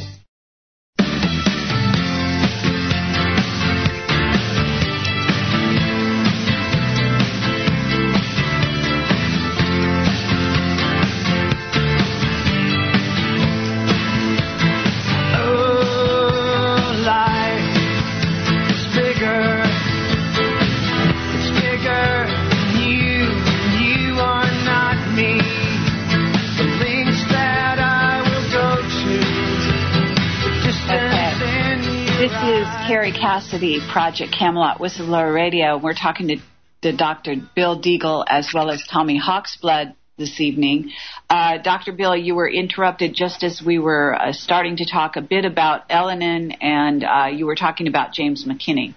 This is Carrie Cassidy, Project Camelot Whistleblower Radio. We're talking to, to Doctor Bill Deagle as well as Tommy Hawksblood this evening. Uh, Doctor Bill, you were interrupted just as we were uh, starting to talk a bit about L-Anon, and uh, you were talking about James McKinney.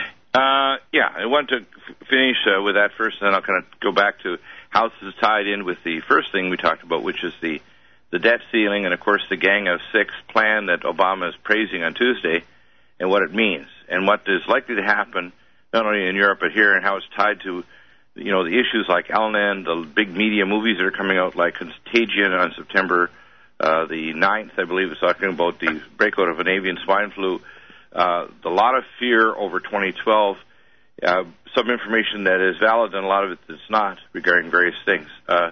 Uh, yeah, I want to f- finish uh, with that first, and then I'll kind of go back to how this is tied in with the first thing we talked about, which is the, the debt ceiling and, of course, the Gang of Six plan that Obama is praising on Tuesday, and what it means, and what is likely to happen not only in Europe but here, and how it's tied to, you know, the issues like L-Anon, the big media movies that are coming out like Contagion on September uh, the ninth, I believe, is talking about the breakout of an avian swine flu. Uh, a lot of fear over twenty twelve, uh, some information that is valid and a lot of it that's not regarding various things. Uh,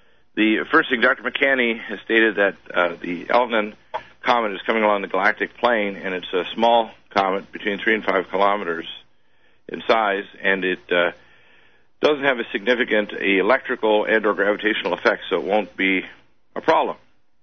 the first thing, Doctor McCanney has stated that uh, the L-Anon comet is coming along the galactic plane, and it's a small comet between three and five kilometers in size, and it uh, doesn't have a significant electrical and or gravitational effect, so it won't be a problem.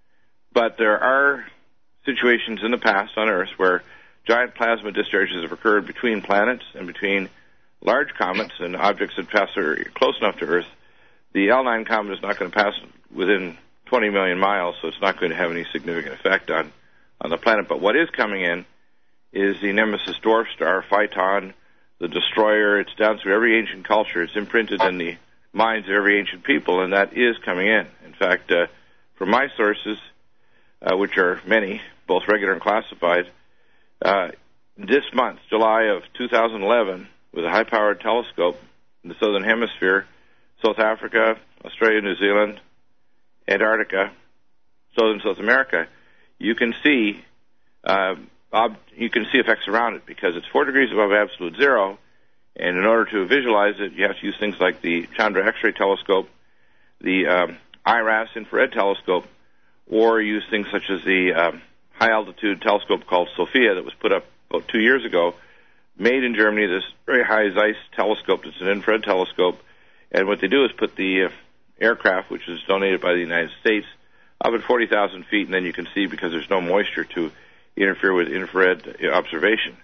But there are situations in the past on Earth where giant plasma discharges have occurred between planets and between large comets and objects that pass are close enough to Earth. The L nine comet is not going to pass within twenty million miles, so it's not going to have any significant effect on, on the planet. But what is coming in is the Nemesis dwarf star, Phaeton, the destroyer. It's down through every ancient culture. It's imprinted in the minds of every ancient people, and that is coming in. In fact, uh, from my sources, uh, which are many, both regular and classified, uh, this month, July of two thousand eleven, with a high-powered telescope in the southern hemisphere, South Africa, Australia, New Zealand, Antarctica, southern South America, you can see uh, ob- you can see effects around it because it's four degrees above absolute zero, and in order to visualize it, you have to use things like the Chandra X-ray telescope, the um, I R A S infrared telescope, or use things such as the um, high-altitude telescope called SOFIA that was put up about two years ago, made in Germany, this very high Zeiss telescope that's an infrared telescope, and what they do is put the uh, aircraft, which is donated by the United States, up at forty thousand feet, and then you can see because there's no moisture to interfere with infrared observation.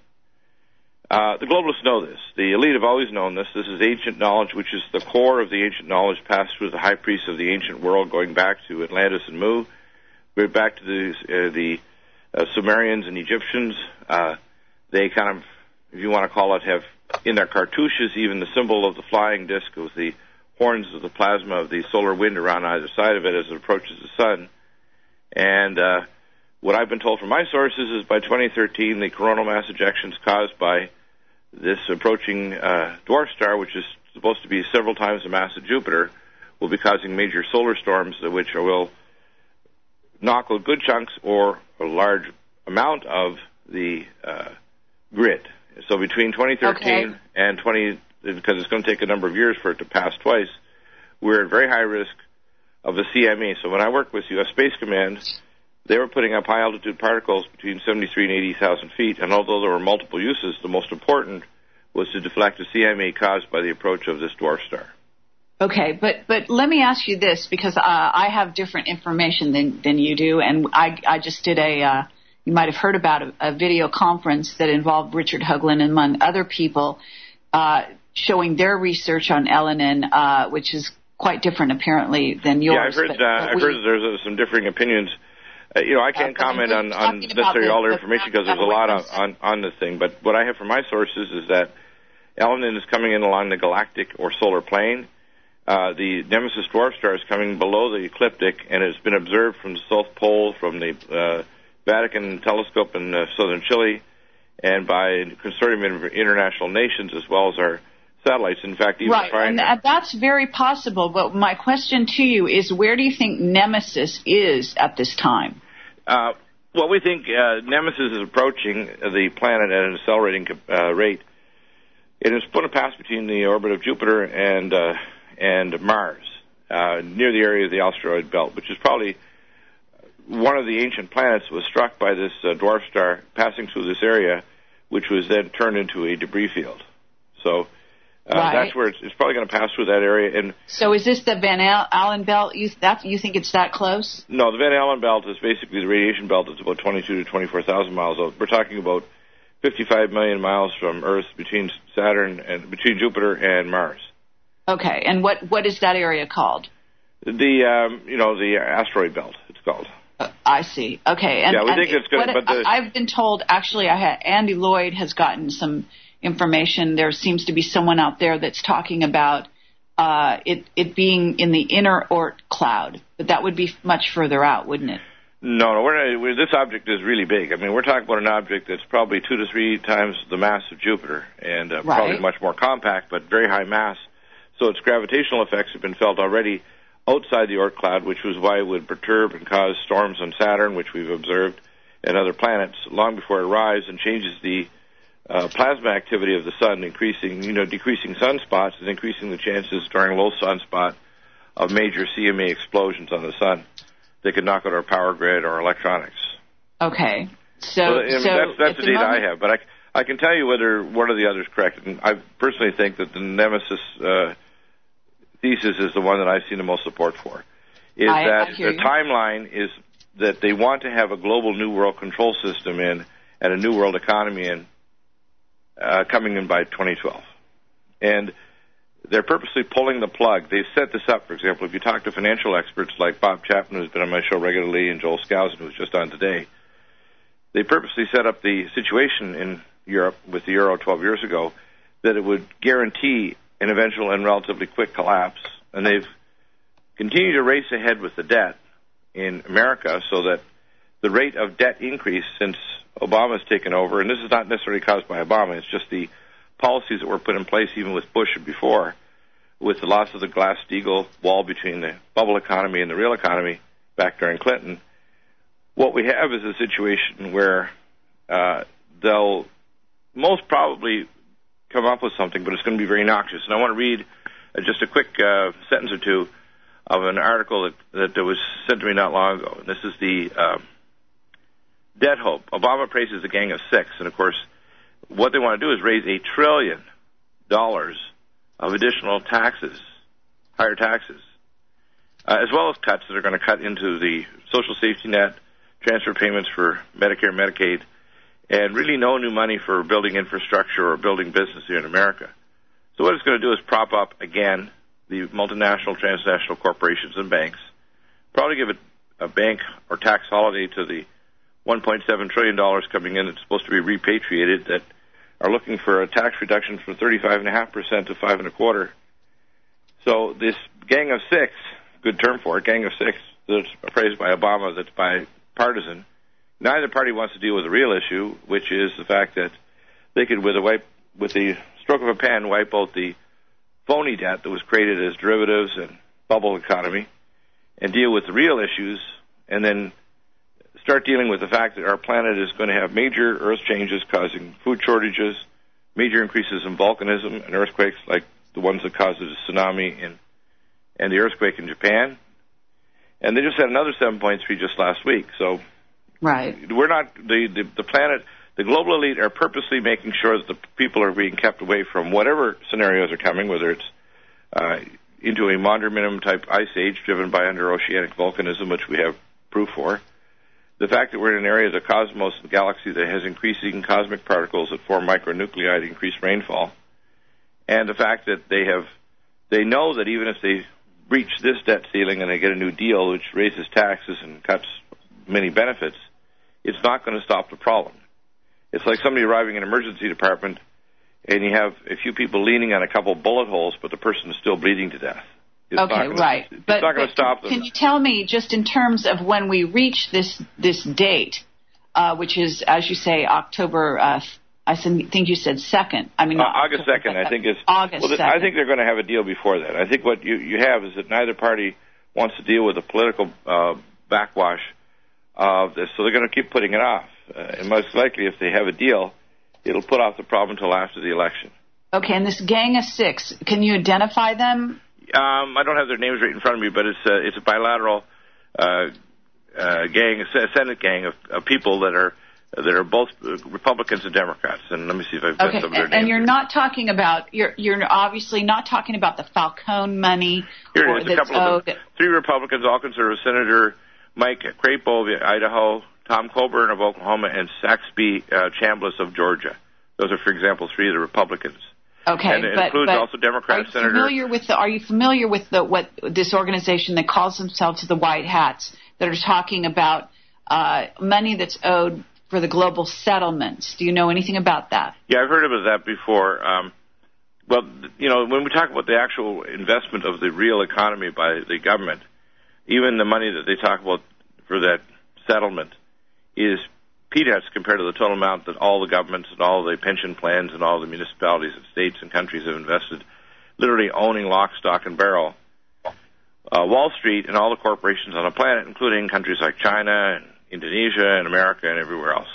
Uh, the globalists know this. The elite have always known this. This is ancient knowledge, which is the core of the ancient knowledge passed through the high priests of the ancient world, going back to Atlantis and Mu, going back to the, uh, the uh, Sumerians and Egyptians. Uh, they kind of, if you want to call it, have in their cartouches even the symbol of the flying disc with the horns of the plasma of the solar wind around either side of it as it approaches the sun. And uh, what I've been told from my sources is by twenty thirteen, the coronal mass ejections caused by this approaching uh, dwarf star, which is supposed to be several times the mass of Jupiter, will be causing major solar storms, which will knock out good chunks or a large amount of the uh, grid. So between twenty thirteen okay. and twenty, because it's going to take a number of years for it to pass twice, we're at very high risk of the C M E. So when I worked with U S Space Command, they were putting up high-altitude particles between seventy-three and eighty thousand feet, and although there were multiple uses, the most important was to deflect a C M E caused by the approach of this dwarf star. Okay, but but let me ask you this, because uh, I have different information than, than you do, and I, I just did a, uh, you might have heard about a, a video conference that involved Richard Hoagland and among other people uh, showing their research on L N N, uh, which is quite different apparently than yours. Yeah, I've heard, but, uh, but I've we, heard there's uh, some differing opinions. Uh, you know, I can't uh, comment on, on necessarily the, all the the information because there's a lot on, on, on this thing, but what I have from my sources is that L N N is coming in along the galactic or solar plane. Uh, the Nemesis dwarf star is coming below the ecliptic, and it's been observed from the South Pole, from the uh, Vatican telescope in uh, southern Chile, and by a consortium of international nations, as well as our satellites. In fact, even right, and that, that's very possible. But my question to you is, where do you think Nemesis is at this time? Uh, well, we think uh, Nemesis is approaching the planet at an accelerating uh, rate. It is put a pass between the orbit of Jupiter and uh, and Mars, uh, near the area of the asteroid belt, which is probably one of the ancient planets was struck by this uh, dwarf star passing through this area, which was then turned into a debris field. So uh, right. that's where it's, it's probably going to pass through that area. And so is this the Van Allen belt? You, that, you think it's that close? No, the Van Allen belt is basically the radiation belt. It's about twenty-two to twenty-four thousand miles out. We're talking about fifty-five million miles from Earth between Saturn and between Jupiter and Mars. Okay, and what, what is that area called? The um, you know the asteroid belt. It's called. Uh, I see. Okay, and yeah, we and think it's good. What, but the, I've been told actually, I had Andy Lloyd has gotten some information. There seems to be someone out there that's talking about uh, it it being in the inner Oort cloud, but that would be much further out, wouldn't it? No, no. We're not, we're, this object is really big. I mean, we're talking about an object that's probably two to three times the mass of Jupiter, and uh, right. probably much more compact, but very high mass. So its gravitational effects have been felt already outside the Oort cloud, which was why it would perturb and cause storms on Saturn, which we've observed, and other planets long before it arrives, and changes the uh, plasma activity of the sun, increasing, you know, decreasing sunspots and increasing the chances during low sunspot of major C M E explosions on the sun that could knock out our power grid or electronics. Okay, so, so, I mean, so that's, that's the, the data moment- I have, but I, I can tell you whether one or the other is correct. And I personally think that the Nemesis uh, thesis is the one that I've seen the most support for. Is I, that I hear the you. timeline is that they want to have a global New World control system in and a New World economy in uh, coming in by twenty twelve. And they're purposely pulling the plug. They've set this up, for example, if you talk to financial experts like Bob Chapman, who's been on my show regularly, and Joel Skousen, who's just on today, they purposely set up the situation in Europe with the euro twelve years ago that it would guarantee an eventual and relatively quick collapse. And they've continued to race ahead with the debt in America so that the rate of debt increase since Obama's taken over, and this is not necessarily caused by Obama, it's just the policies that were put in place even with Bush and before, with the loss of the Glass-Steagall wall between the bubble economy and the real economy back during Clinton. What we have is a situation where uh, they'll most probably come up with something, but it's going to be very noxious. And I want to read uh, just a quick uh, sentence or two of an article that, that was sent to me not long ago. And this is the uh, debt hope. Obama praises the Gang of Six. And, of course, what they want to do is raise a trillion dollars of additional taxes, higher taxes, uh, as well as cuts that are going to cut into the social safety net, transfer payments for Medicare, Medicaid, and really no new money for building infrastructure or building business here in America. So what it's going to do is prop up, again, the multinational, transnational corporations and banks, probably give it a bank or tax holiday to the one point seven trillion dollars coming in that's supposed to be repatriated that are looking for a tax reduction from thirty-five point five percent to five and a quarter. So this Gang of Six, good term for it, Gang of Six, that's praised by Obama, that's bipartisan. Neither party wants to deal with the real issue, which is the fact that they could, with a wipe, with the stroke of a pen, wipe out the phony debt that was created as derivatives and bubble economy, and deal with the real issues, and then start dealing with the fact that our planet is going to have major earth changes causing food shortages, major increases in volcanism and earthquakes like the ones that caused the tsunami in, and the earthquake in Japan. And they just had another seven point three just last week. So right. we're not, the, the, the planet, the global elite are purposely making sure that the people are being kept away from whatever scenarios are coming, whether it's uh, into a Maunder-Minimum type ice age driven by underoceanic volcanism, which we have proof for. The fact that we're in an area of the cosmos and galaxy that has increasing cosmic particles that form micronuclei to increase rainfall. And the fact that they have, they know that even if they breach this debt ceiling and they get a new deal which raises taxes and cuts many benefits, it's not going to stop the problem. It's like somebody arriving in an emergency department and you have a few people leaning on a couple of bullet holes, but the person is still bleeding to death. It's okay, gonna, right. It's but, not going to stop them. Can you tell me, just in terms of when we reach this this date, uh, which is, as you say, October, uh, I think you said second. I mean, uh, August second, I think is. August well, second. I think they're going to have a deal before that. I think what you, you have is that neither party wants to deal with the political uh, backwash of this, so they're going to keep putting it off. Uh, and most likely, if they have a deal, it'll put off the problem until after the election. Okay, and this Gang of Six, can you identify them? Um, I don't have their names right in front of me, but it's a, it's a bilateral uh, uh, gang, a Senate gang of, of people that are that are both Republicans and Democrats. And let me see if I've got okay. some of their and, names. And you're not talking about you're you're obviously not talking about the Falcone money. Here or it is, a couple of them. Three Republicans, all conservative. Senator Mike Crapo of Idaho, Tom Coburn of Oklahoma, and Saxby uh, Chambliss of Georgia. Those are, for example, three of the Republicans. Okay, and it but, includes but also Democrat are you Senator. Familiar with the, are you familiar with the, what this organization that calls themselves the White Hats that are talking about uh, money that's owed for the global settlements? Do you know anything about that? Yeah, I've heard about that before. Um, well, you know, when we talk about the actual investment of the real economy by the government, even the money that they talk about for that settlement is peanuts compared to the total amount that all the governments and all the pension plans and all the municipalities and states and countries have invested, literally owning lock, stock, and barrel. Uh, Wall Street and all the corporations on the planet, including countries like China and Indonesia and America and everywhere else.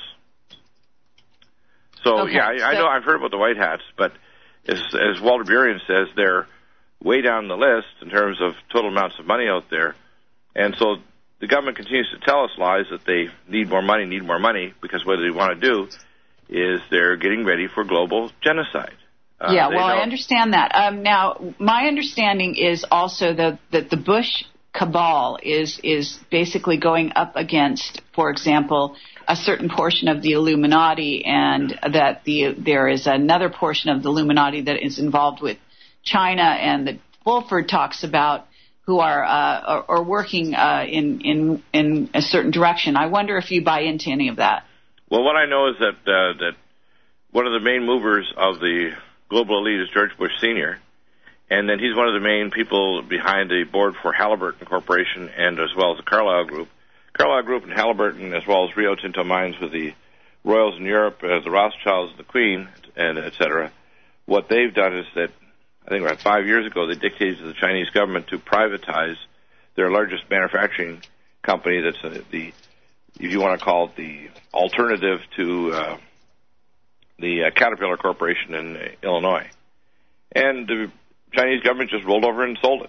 So, okay, yeah, I, so- I know I've heard about the White Hats, but as, as Walter Burian says, they're way down the list in terms of total amounts of money out there. And so the government continues to tell us lies that they need more money, need more money, because what they want to do is they're getting ready for global genocide. Uh, yeah, well, know. I understand that. Um, now, my understanding is also that, that the Bush cabal is is basically going up against, for example, a certain portion of the Illuminati, and that the there is another portion of the Illuminati that is involved with China, and that Wolford talks about, who are, uh, are, are working uh, in, in in a certain direction. I wonder if you buy into any of that. Well, what I know is that uh, that one of the main movers of the global elite is George Bush Senior, and then he's one of the main people behind the board for Halliburton Corporation and as well as the Carlyle Group. Carlyle Group and Halliburton, as well as Rio Tinto Mines with the Royals in Europe, uh, the Rothschilds, the Queen, and et cetera. What they've done is that, I think about five years ago, they dictated to the Chinese government to privatize their largest manufacturing company that's uh, the, if you want to call it the alternative to uh, the uh, Caterpillar Corporation in uh, Illinois. And the Chinese government just rolled over and sold it.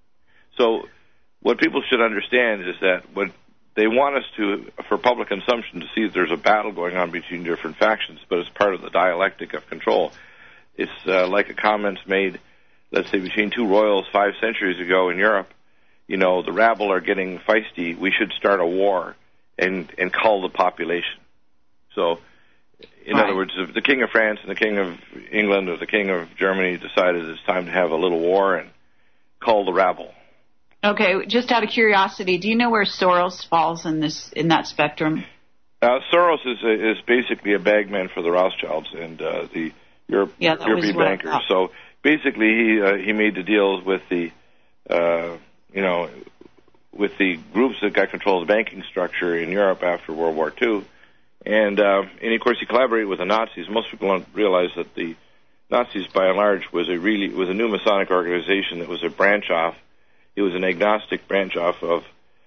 So what people should understand is that what they want us to, for public consumption, to see that there's a battle going on between different factions, but it's part of the dialectic of control. It's uh, like a comment made, let's say, between two royals five centuries ago in Europe. You know, the rabble are getting feisty. We should start a war and and cull the population. So, in right. other words, if the King of France and the King of England or the King of Germany decided it's time to have a little war and cull the rabble. Okay, just out of curiosity, do you know where Soros falls in this in that spectrum? Uh, Soros is a, is basically a bagman for the Rothschilds and uh, the Europe, yeah, that European was bankers. Well, so basically, he uh, he made the deals with the uh, you know with the groups that got control of the banking structure in Europe after World War Two, and uh, and of course he collaborated with the Nazis. Most people don't realize that the Nazis, by and large, was a really was a new Masonic organization that was a branch off. It was an agnostic branch off of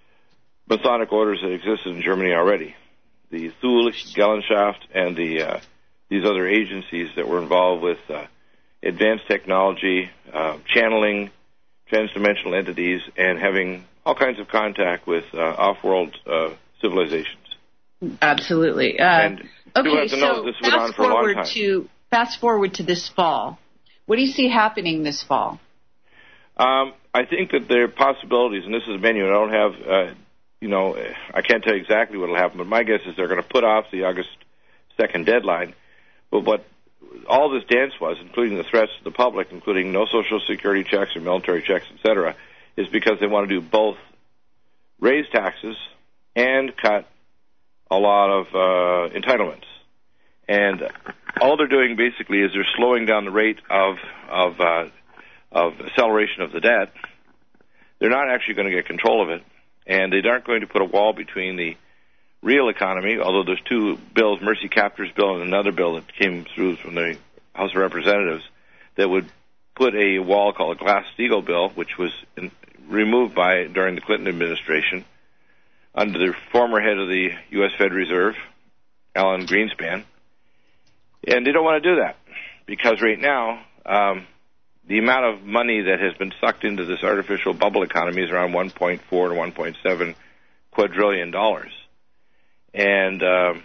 Masonic orders that existed in Germany already. The Thule, Gesellschaft, and the uh, these other agencies that were involved with uh, advanced technology, uh, channeling transdimensional entities, and having all kinds of contact with uh, off-world uh, civilizations. Absolutely. Uh, and people okay, have to know so this went on fast for a long forward time. to fast forward to this fall. What do you see happening this fall? Um, I think that there are possibilities, and this is a menu. I don't have, uh, you know, I can't tell you exactly what will happen, but my guess is they're going to put off the August second deadline. But what all this dance was, including the threats to the public, including no Social Security checks or military checks, et cetera, is because they want to do both raise taxes and cut a lot of uh, entitlements. And all they're doing basically is they're slowing down the rate of of uh, of acceleration of the debt. They're not actually going to get control of it, and they aren't going to put a wall between the real economy, although there's two bills, Mercy Kaptur's bill and another bill that came through from the House of Representatives, that would put a wall called a Glass-Steagall bill, which was in, removed by during the Clinton administration under the former head of the U S Fed Reserve, Alan Greenspan. And they don't want to do that because right now um, the amount of money that has been sucked into this artificial bubble economy is around one point four to one point seven quadrillion dollars. And um,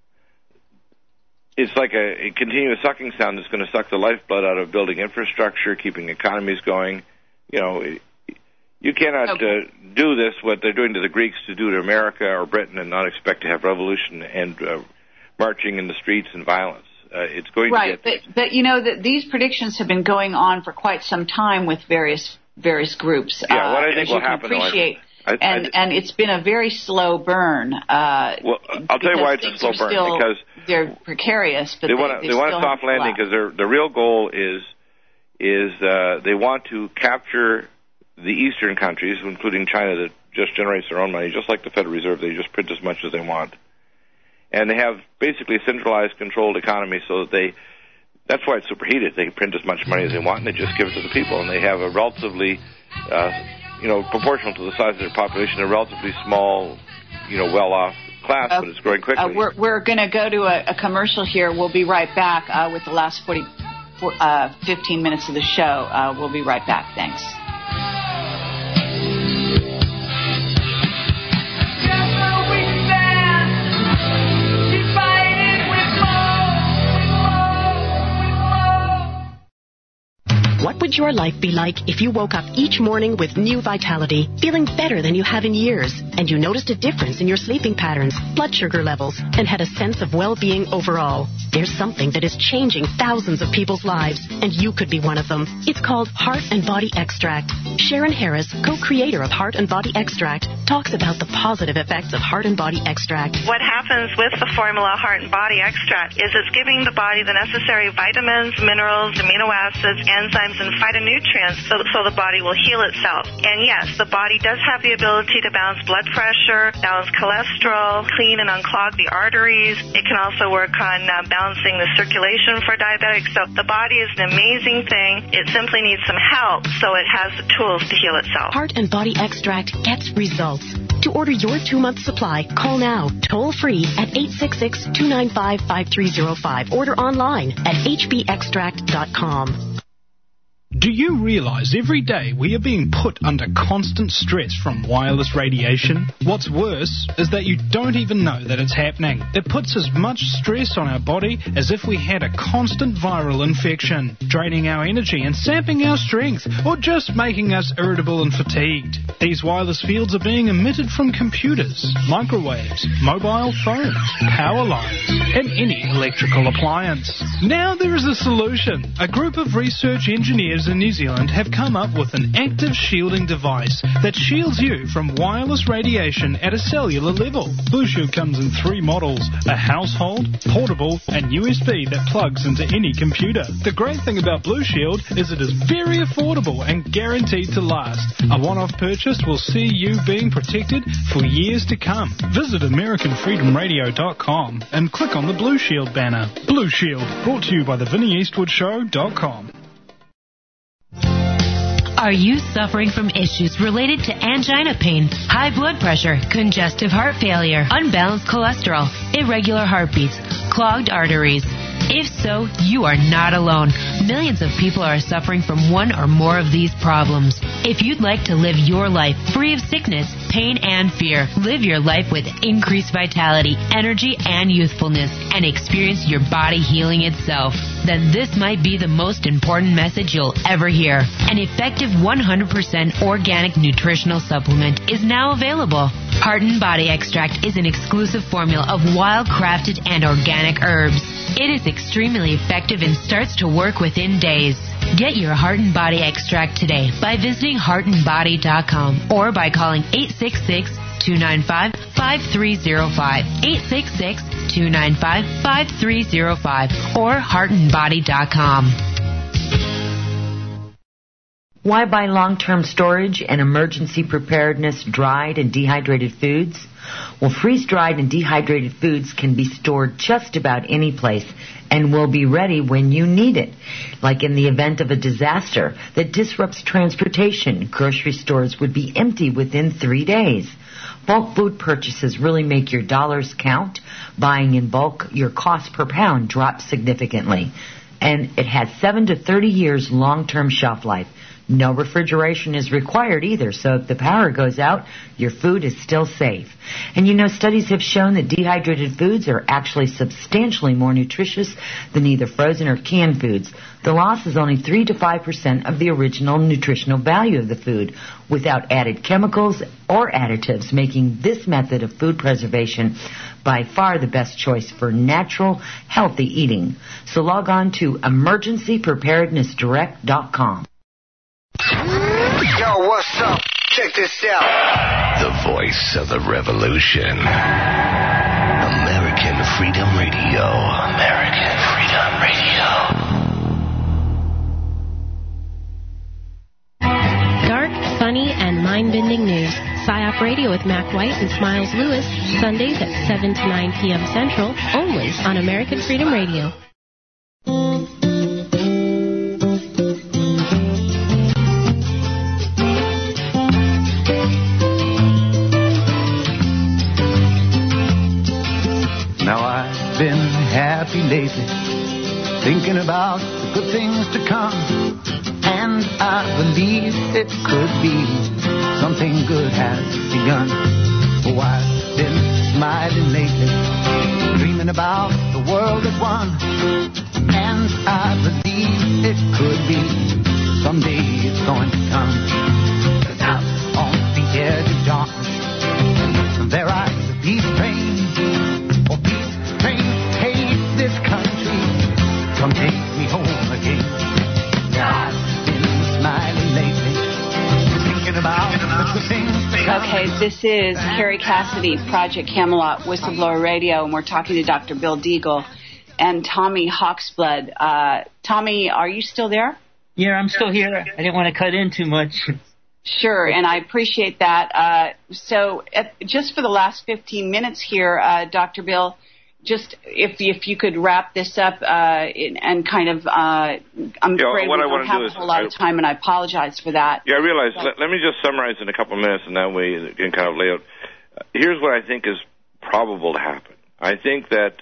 it's like a, a continuous sucking sound that's going to suck the lifeblood out of building infrastructure, keeping economies going. You know, you cannot okay. uh, do this, what they're doing to the Greeks, to do to America or Britain and not expect to have revolution and uh, marching in the streets and violence. Uh, it's going right, to get... but, but you know, that these predictions have been going on for quite some time with various various groups. Yeah, what I uh, think as will you can happen... Appreciate. I, I, and I, and it's been a very slow burn. Uh, well, I'll tell you why it's a slow burn. Still, because they're precarious, but they, they want they they want a still soft landing because their the real goal is is uh, they want to capture the eastern countries, including China, that just generates their own money, just like the Federal Reserve. They just print as much as they want, and they have basically a centralized, controlled economy, so that they. That's why it's superheated. They print as much money as they want, and they just give it to the people, and they have a relatively. Uh, you know, proportional to the size of their population, a relatively small, you know, well-off class, uh, but it's growing quickly. Uh, we're we're going to go to a, a commercial here. We'll be right back uh, with the last forty, uh, fifteen minutes of the show. Uh, we'll be right back. Thanks. What would your life be like if you woke up each morning with new vitality, feeling better than you have in years, and you noticed a difference in your sleeping patterns, blood sugar levels, and had a sense of well-being overall? There's something that is changing thousands of people's lives, and you could be one of them. It's called Heart and Body Extract. Sharon Harris, co-creator of Heart and Body Extract, talks about the positive effects of Heart and Body Extract. What happens with the formula Heart and Body Extract is it's giving the body the necessary vitamins, minerals, amino acids, enzymes, and phytonutrients so, so the body will heal itself. And yes, the body does have the ability to balance blood pressure, balance cholesterol, clean and unclog the arteries. It can also work on uh, balancing the circulation for diabetics. So the body is an amazing thing. It simply needs some help so it has the tools to heal itself. Heart and Body Extract gets results. To order your two-month supply, call now, toll-free at eight six six, two nine five, five three zero five. Order online at h b extract dot com. Do you realize every day we are being put under constant stress from wireless radiation? What's worse is that you don't even know that it's happening. It puts as much stress on our body as if we had a constant viral infection, draining our energy and sapping our strength, or just making us irritable and fatigued. These wireless fields are being emitted from computers, microwaves, mobile phones, power lines, and any electrical appliance. Now there is a solution. A group of research engineers in New Zealand have come up with an active shielding device that shields you from wireless radiation at a cellular level. Blue Shield comes in three models, a household, portable, and U S B that plugs into any computer. The great thing about Blue Shield is it is very affordable and guaranteed to last. A one-off purchase will see you being protected for years to come. Visit American Freedom Radio dot com and click on the Blue Shield banner. Blue Shield, brought to you by the Vinnie Eastwood Show dot com. Are you suffering from issues related to angina pain, high blood pressure, congestive heart failure, unbalanced cholesterol, irregular heartbeats, clogged arteries? If so, you are not alone. Millions of people are suffering from one or more of these problems. If you'd like to live your life free of sickness, pain, and fear, live your life with increased vitality, energy, and youthfulness, and experience your body healing itself. then this might be the most important message you'll ever hear. An effective one hundred percent organic nutritional supplement is now available. Heart and Body Extract is an exclusive formula of wild-crafted and organic herbs. It is extremely effective and starts to work within days. Get your Heart and Body Extract today by visiting heart and body dot com or by calling eight six six, two nine five, five three zero five, eight six six, two nine five, five three zero five, or heart and body dot com. Why buy long-term storage and emergency preparedness dried and dehydrated foods? Well, freeze-dried and dehydrated foods can be stored just about any place and will be ready when you need it. Like in the event of a disaster that disrupts transportation, grocery stores would be empty within three days. Bulk food purchases really make your dollars count. Buying in bulk, your cost per pound drops significantly. And it has seven to thirty years long-term shelf life. No refrigeration is required either, so if the power goes out, your food is still safe. And you know, studies have shown that dehydrated foods are actually substantially more nutritious than either frozen or canned foods. The loss is only three to five percent of the original nutritional value of the food, without added chemicals or additives, making this method of food preservation by far the best choice for natural, healthy eating. So log on to emergency preparedness direct dot com. Yo, what's up? Check this out. The voice of the revolution. American Freedom Radio. American Freedom Radio. Dark, funny, and mind-bending news. PSYOP Radio with Mac White and Smiles Lewis. Sundays at seven to nine p.m. Central, only on American Freedom Radio. Now I've been happy lately, thinking about the good things to come, and I believe it could be something good has begun. Oh, I've been smiling lately, dreaming about the world at one, and I believe it could be someday it's going to come. 'Cause out on the edge of darkness, there rides a peace train. Oh, peace train, hate this country, come take me home again. I've been smiling lately, thinking about the good things to come. Okay, this is Carrie Cassidy, Project Camelot, Whistleblower Radio, and we're talking to Doctor Bill Deagle and Tommy Hawksblood. Uh, Tommy, are you still there? Yeah, I'm still here. I didn't want to cut in too much. Sure, and I appreciate that. Uh, so at, just for the last fifteen minutes here, uh, Doctor Bill, just if if you could wrap this up uh, in, and kind of, uh, I'm yeah, afraid we don't have do a is, whole lot I, of time, and I apologize for that. Yeah, I realize. Let, let me just summarize in a couple of minutes, and that way you can kind of lay out. Uh, here's what I think is probable to happen. I think that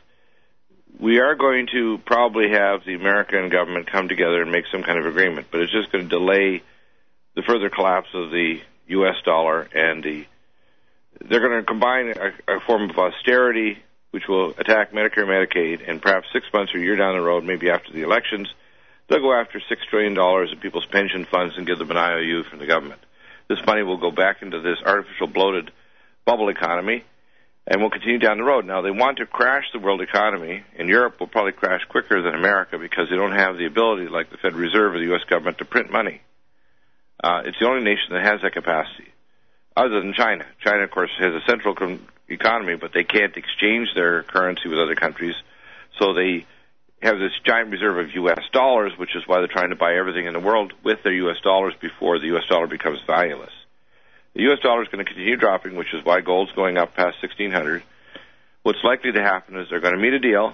we are going to probably have the American government come together and make some kind of agreement, but it's just going to delay the further collapse of the U S dollar, and the they're going to combine a, a form of austerity which will attack Medicare, Medicaid, and perhaps six months or a year down the road, maybe after the elections, they'll go after six trillion dollars of people's pension funds and give them an I O U from the government. This money will go back into this artificial bloated bubble economy, and we'll continue down the road. Now, they want to crash the world economy, and Europe will probably crash quicker than America because they don't have the ability, like the Federal Reserve or the U S government, to print money. Uh, it's the only nation that has that capacity, other than China. China, of course, has a central com- economy, but they can't exchange their currency with other countries, so they have this giant reserve of U S dollars, which is why they're trying to buy everything in the world with their U S dollars before the U S dollar becomes valueless. The U S dollar is going to continue dropping, which is why gold's going up past sixteen hundred. What's likely to happen is they're going to meet a deal,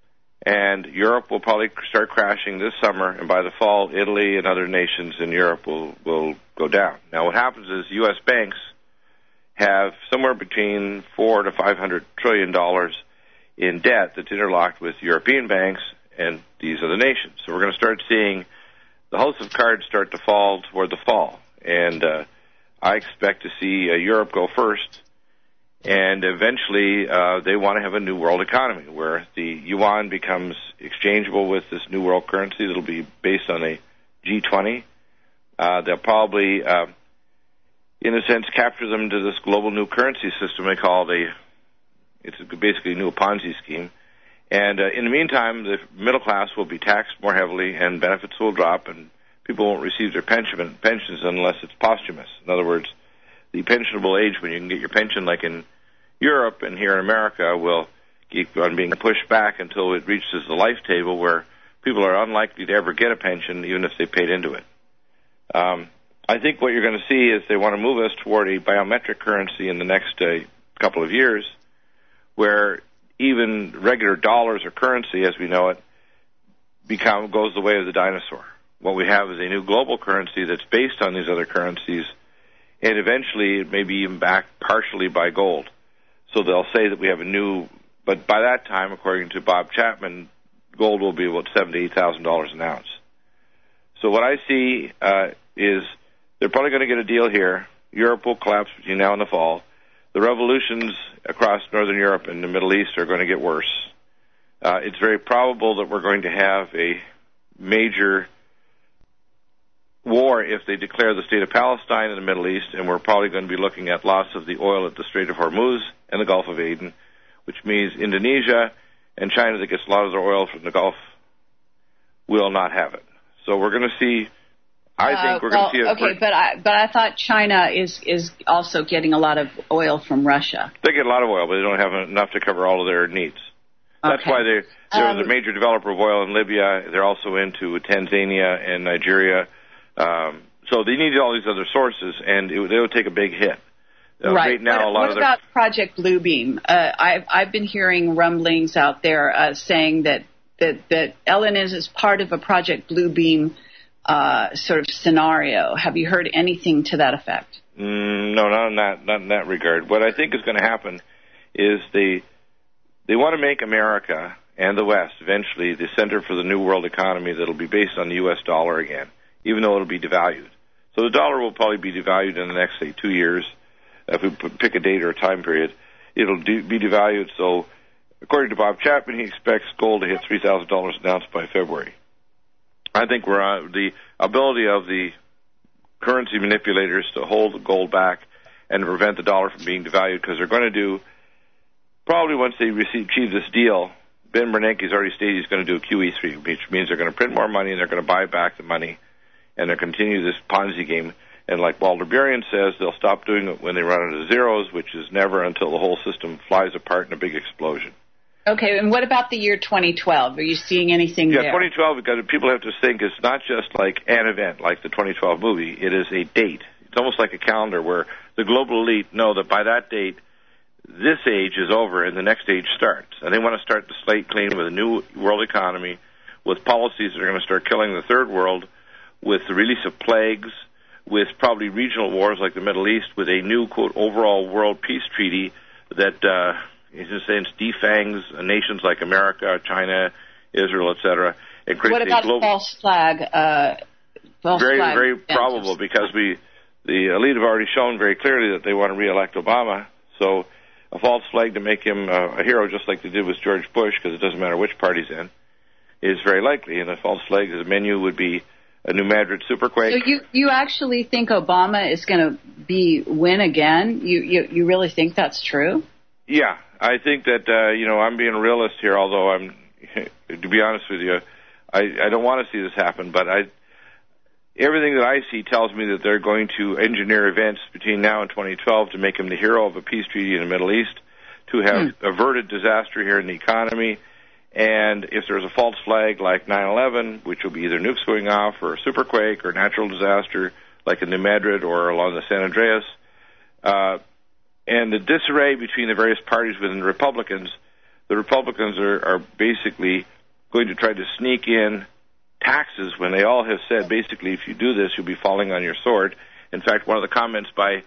and Europe will probably start crashing this summer, and by the fall, Italy and other nations in Europe will, will go down. Now, what happens is U S banks have somewhere between four to five hundred trillion dollars in debt that's interlocked with European banks and these other nations. So we're going to start seeing the house of cards start to fall toward the fall, and uh, I expect to see uh, Europe go first, And eventually, uh, they want to have a new world economy where the yuan becomes exchangeable with this new world currency that'll be based on a G twenty. Uh, they'll probably, uh, in a sense, capture them to this global new currency system they call it a, it's basically a new Ponzi scheme. And uh, in the meantime, the middle class will be taxed more heavily and benefits will drop and people won't receive their pension, pensions unless it's posthumous. In other words, the pensionable age when you can get your pension, like in Europe and here in America, will keep on being pushed back until it reaches the life table where people are unlikely to ever get a pension even if they paid into it. Um, I think what you're going to see is they want to move us toward a biometric currency in the next uh, couple of years where even regular dollars or currency as we know it become goes the way of the dinosaur. What we have is a new global currency that's based on these other currencies, and eventually it may be even backed partially by gold. So they'll say that we have a new, but by that time, according to Bob Chapman, gold will be about seven thousand to eight thousand dollars an ounce. So what I see uh, is they're probably going to get a deal here. Europe will collapse between now and the fall. The revolutions across Northern Europe and the Middle East are going to get worse. Uh, it's very probable that we're going to have a major war if they declare the state of Palestine in the Middle East, and we're probably going to be looking at loss of the oil at the Strait of Hormuz and the Gulf of Aden, which means Indonesia and China that gets a lot of their oil from the Gulf will not have it. So we're going to see, I uh, think we're well, going to see... A, okay, but I, but I thought China is, is also getting a lot of oil from Russia. They get a lot of oil, but they don't have enough to cover all of their needs. That's okay. why they, they're um, the major developer of oil in Libya. They're also into Tanzania and Nigeria. Um, so they need all these other sources, and it, they would take a big hit. Uh, right. right now, what a lot what of about Project Bluebeam? Uh, I've, I've been hearing rumblings out there uh, saying that, that, that Ellen is, is part of a Project Bluebeam uh, sort of scenario. Have you heard anything to that effect? Mm, no, not in that, not in that regard. What I think is going to happen is they they want to make America and the West eventually the center for the new world economy that will be based on the U S dollar again, even though it will be devalued. So the dollar will probably be devalued in the next, say, two years. If we pick a date or a time period, it'll de- be devalued. So according to Bob Chapman, he expects gold to hit three thousand dollars an ounce by February. I think we're on the ability of the currency manipulators to hold the gold back and to prevent the dollar from being devalued, because they're going to do, probably once they receive, achieve this deal, Ben Bernanke's already stated he's going to do a Q E three, which means they're going to print more money and they're going to buy back the money and they'll continue this Ponzi game. And like Walter Burian says, they'll stop doing it when they run out of zeros, which is never until the whole system flies apart in a big explosion. Okay, and what about the year twenty twelve? Are you seeing anything yeah, there? Yeah, twenty twelve, because people have to think it's not just like an event, like the twenty twelve movie. It is a date. It's almost like a calendar where the global elite know that by that date, this age is over and the next age starts. And they want to start the slate clean with a new world economy, with policies that are going to start killing the third world, with the release of plagues, with probably regional wars like the Middle East, with a new, quote, overall world peace treaty that, uh, in a sense, defangs nations like America, China, Israel, et cetera. And creates what about a global false flag? Uh, false very, flag very incentives? probable, because we, the elite have already shown very clearly that they want to re-elect Obama. So a false flag to make him uh, a hero, just like they did with George Bush, because it doesn't matter which party's in, is very likely. And a false flag as a menu would be a New Madrid superquake. So you, you actually think Obama is going to be win again? You, you you really think that's true? Yeah, I think that uh, you know I'm being a realist here. Although I'm, to be honest with you, I, I don't want to see this happen. But I, everything that I see tells me that they're going to engineer events between now and twenty twelve to make him the hero of a peace treaty in the Middle East, to have hmm. averted disaster here in the economy. And if there's a false flag like nine eleven, which will be either nukes going off or a superquake or natural disaster like in New Madrid or along the San Andreas, uh, and the disarray between the various parties within the Republicans, the Republicans are, are basically going to try to sneak in taxes when they all have said, basically, if you do this, you'll be falling on your sword. In fact, one of the comments by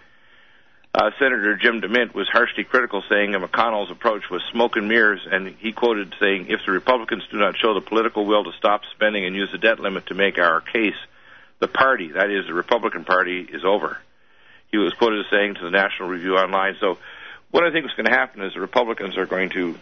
Uh, Senator Jim DeMint was harshly critical, saying that McConnell's approach was smoke and mirrors, and he quoted saying, if the Republicans do not show the political will to stop spending and use the debt limit to make our case, the party, that is the Republican Party, is over. He was quoted as saying to the National Review Online. So what I think is going to happen is the Republicans are going to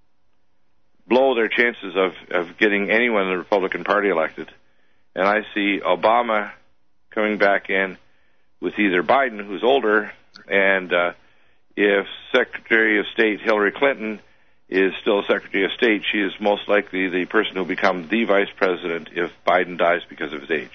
blow their chances of, of getting anyone in the Republican Party elected. And I see Obama coming back in with either Biden, who's older, and uh, if Secretary of State Hillary Clinton is still Secretary of State, she is most likely the person who will become the vice president if Biden dies because of his age.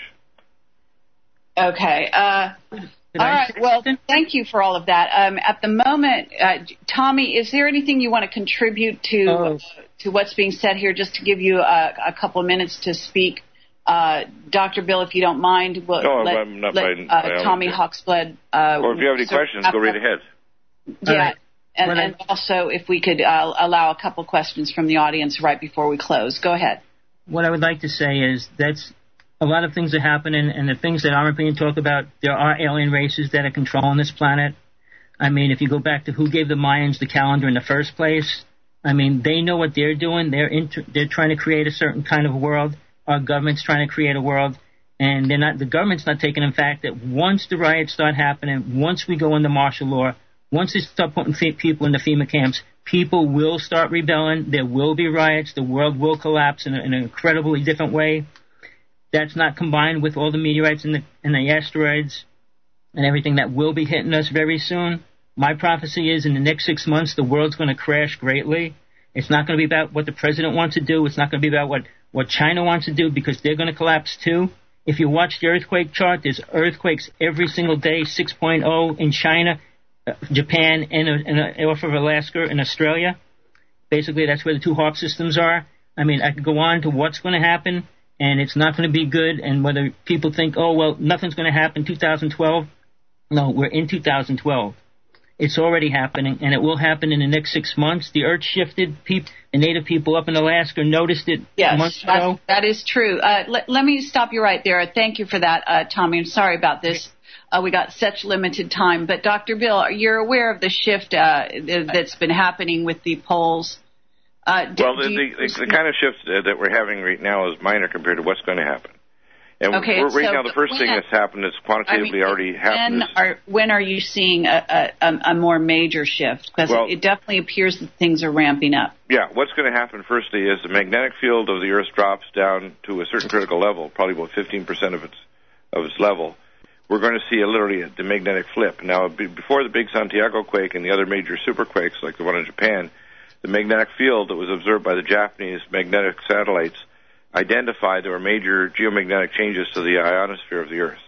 Okay. Uh, all right. Well, thank you for all of that. Um, at the moment, uh, Tommy, is there anything you want to contribute to oh. uh, to what's being said here, just to give you a, a couple of minutes to speak? Uh, Doctor Bill, if you don't mind, we'll no, let, I'm not let uh, Tommy Hawksblood. Uh, or if you have any questions, go right ahead. Yeah. Right. And, and also, if we could uh, allow a couple questions from the audience right before we close. Go ahead. What I would like to say is that's a lot of things are happening, and the things that aren't being talked about, there are alien races that are controlling this planet. I mean, if you go back to who gave the Mayans the calendar in the first place, I mean, they know what they're doing. They're inter- they're trying to create a certain kind of world. Our government's trying to create a world, and they're not. The government's not taking in fact that once the riots start happening, once we go into martial law, once they start putting people in the FEMA camps, people will start rebelling. There will be riots. The world will collapse in, a, in an incredibly different way. That's not combined with all the meteorites and the, and the asteroids and everything that will be hitting us very soon. My prophecy is in the next six months, the world's going to crash greatly. It's not going to be about what the president wants to do. It's not going to be about what, what China wants to do, because they're going to collapse too. If you watch the earthquake chart, there's earthquakes every single day, six point oh in China, Japan, and, and off of Alaska and Australia. Basically, that's where the two HAARP systems are. I mean, I could go on to what's going to happen, and it's not going to be good. And whether people think, oh, well, nothing's going to happen in two thousand twelve. No, we're in two thousand twelve. It's already happening, and it will happen in the next six months. The Earth shifted. People, the native people up in Alaska noticed it yes, months ago. Yes, that is true. Uh, let, let me stop you right there. Thank you for that, uh, Tommy. I'm sorry about this. Uh, we got such limited time. But, Doctor Bill, you're aware of the shift uh, that's been happening with the polls? Uh, do, well, the, do you, the, the kind of shift that we're having right now is minor compared to what's going to happen. And okay, we're, right so now, the first when, thing that's happened is quantitatively I mean, already happened. When are, when are you seeing a, a, a more major shift? Because well, it definitely appears that things are ramping up. Yeah, what's going to happen firstly is the magnetic field of the Earth drops down to a certain critical level, probably about fifteen percent of its of its level. We're going to see a, literally a, the magnetic flip. Now, before the big Santiago quake and the other major superquakes like the one in Japan, the magnetic field that was observed by the Japanese magnetic satellites identified there were major geomagnetic changes to the ionosphere of the Earth.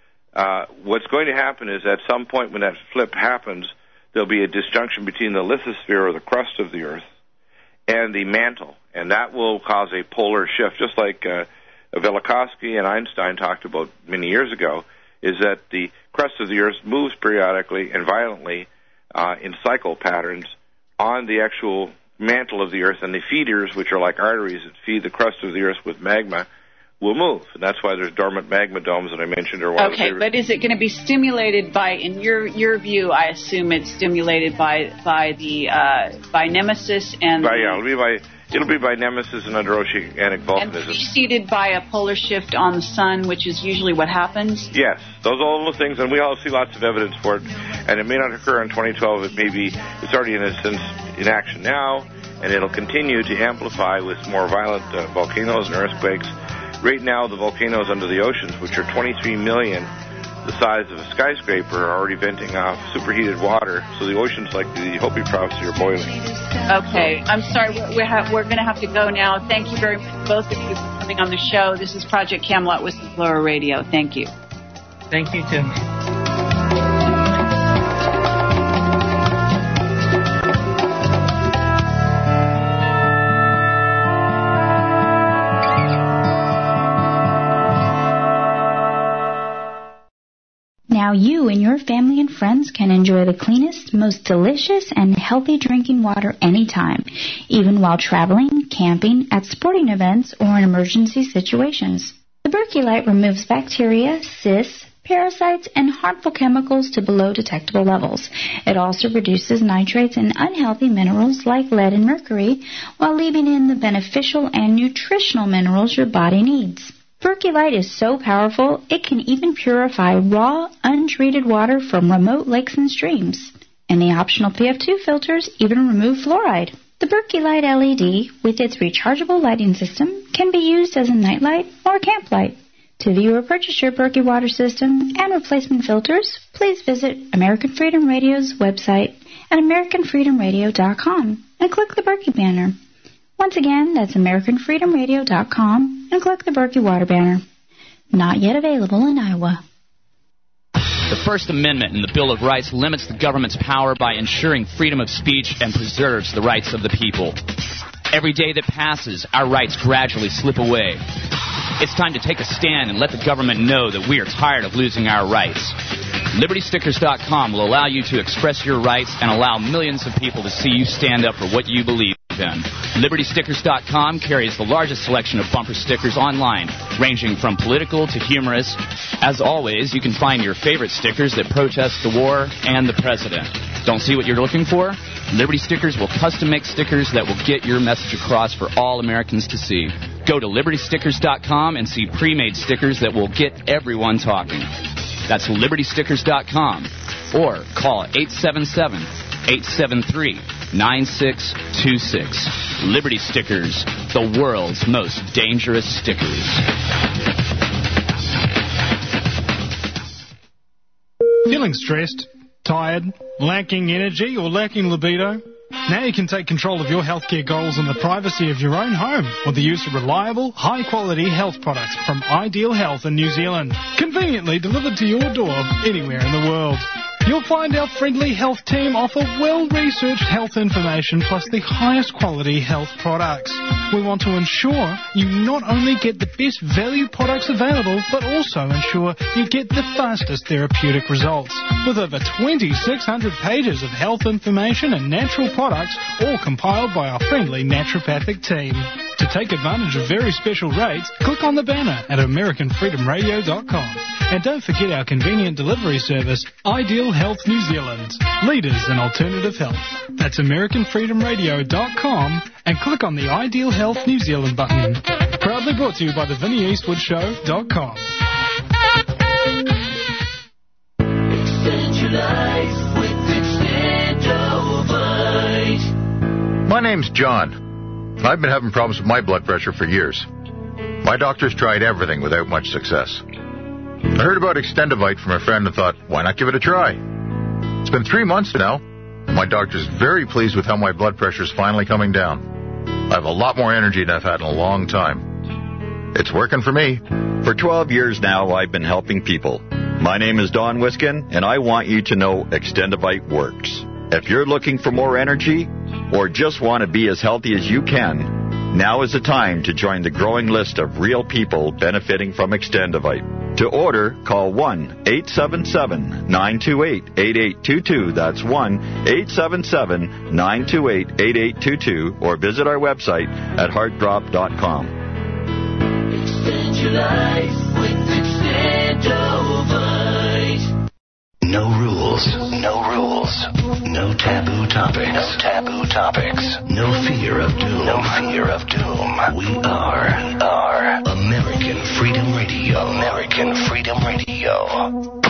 Uh, what's going to happen is at some point when that flip happens, there'll be a disjunction between the lithosphere or the crust of the Earth and the mantle, and that will cause a polar shift, just like uh, Velikovsky and Einstein talked about many years ago, is that the crust of the Earth moves periodically and violently uh, in cycle patterns on the actual mantle of the Earth, and the feeders, which are like arteries that feed the crust of the Earth with magma, will move. And that's why there's dormant magma domes that I mentioned. Are one okay, of the but is it going to be stimulated by, in your your view, I assume it's stimulated by by the uh, by Nemesis and by, yeah, it'll be by it'll be by Nemesis and underoceanic volcanism. And preceded by a polar shift on the sun, which is usually what happens? Yes, those are all the things, and we all see lots of evidence for it. And it may not occur in twenty twelve. It may be, it's already in a sense in action now, and it'll continue to amplify with more violent uh, volcanoes and earthquakes. Right now, the volcanoes under the oceans, which are twenty-three million, the size of a skyscraper, are already venting off superheated water. So the oceans, like the Hopi prophecy, are boiling. Okay, I'm sorry. We're, we're, ha- we're going to have to go now. Thank you very much, both of you, for coming on the show. This is Project Camelot Whistleblower Radio. Thank you. Thank you, Tim. Now you and your family and friends can enjoy the cleanest, most delicious, and healthy drinking water anytime, even while traveling, camping, at sporting events, or in emergency situations. The Berkeylight removes bacteria, cysts, parasites, and harmful chemicals to below detectable levels. It also reduces nitrates and unhealthy minerals like lead and mercury, while leaving in the beneficial and nutritional minerals your body needs. Berkeylight is so powerful, it can even purify raw, untreated water from remote lakes and streams. And the optional P F two filters even remove fluoride. The Berkey Light L E D, with its rechargeable lighting system, can be used as a nightlight or camp light. To view or purchase your Berkey water system and replacement filters, please visit American Freedom Radio's website at american freedom radio dot com and click the Berkey banner. Once again, that's american freedom radio dot com and click the Berkey water banner. Not yet available in Iowa. The First Amendment in the Bill of Rights limits the government's power by ensuring freedom of speech and preserves the rights of the people. Every day that passes, our rights gradually slip away. It's time to take a stand and let the government know that we are tired of losing our rights. Liberty Stickers dot com will allow you to express your rights and allow millions of people to see you stand up for what you believe in. Liberty Stickers dot com carries the largest selection of bumper stickers online, ranging from political to humorous. As always, you can find your favorite stickers that protest the war and the president. Don't see what you're looking for? Liberty Stickers will custom make stickers that will get your message across for all Americans to see. Go to Liberty Stickers dot com and see pre-made stickers that will get everyone talking. That's Liberty Stickers dot com, or call eight seven seven, eight seven three, nine six two six. Liberty Stickers, the world's most dangerous stickers. Feeling stressed, tired, lacking energy, or lacking libido? Now you can take control of your healthcare goals in the privacy of your own home with the use of reliable, high-quality health products from Ideal Health in New Zealand, conveniently delivered to your door anywhere in the world. You'll find our friendly health team offer well-researched health information plus the highest quality health products. We want to ensure you not only get the best value products available, but also ensure you get the fastest therapeutic results. With over twenty-six hundred pages of health information and natural products, all compiled by our friendly naturopathic team. To take advantage of very special rates, click on the banner at american freedom radio dot com. And don't forget our convenient delivery service, Ideal Health New Zealand, leaders in alternative health. That's american freedom radio dot com and click on the Ideal Health New Zealand button. Proudly brought to you by the Vinnie Eastwood Show dot com. Extend your life with Extendovite. My name's John. I've been having problems with my blood pressure for years. My doctor's tried everything without much success. I heard about Extendovite from a friend and thought, why not give it a try? It's been three months now, and my doctor's very pleased with how my blood pressure's finally coming down. I have a lot more energy than I've had in a long time. It's working for me. For twelve years now, I've been helping people. My name is Don Wiskin, and I want you to know Extendovite works. If you're looking for more energy or just want to be as healthy as you can, now is the time to join the growing list of real people benefiting from Extendovite. To order, call one eight seven seven, nine two eight, eight eight two two. That's one eight seven seven, nine two eight, eight eight two two, or visit our website at heart drop dot com. Extend your life with Extendovite. No rules, no rules, no taboo topics, no taboo topics, no fear of doom, no fear of doom. We are, we are American Freedom Radio, American Freedom Radio.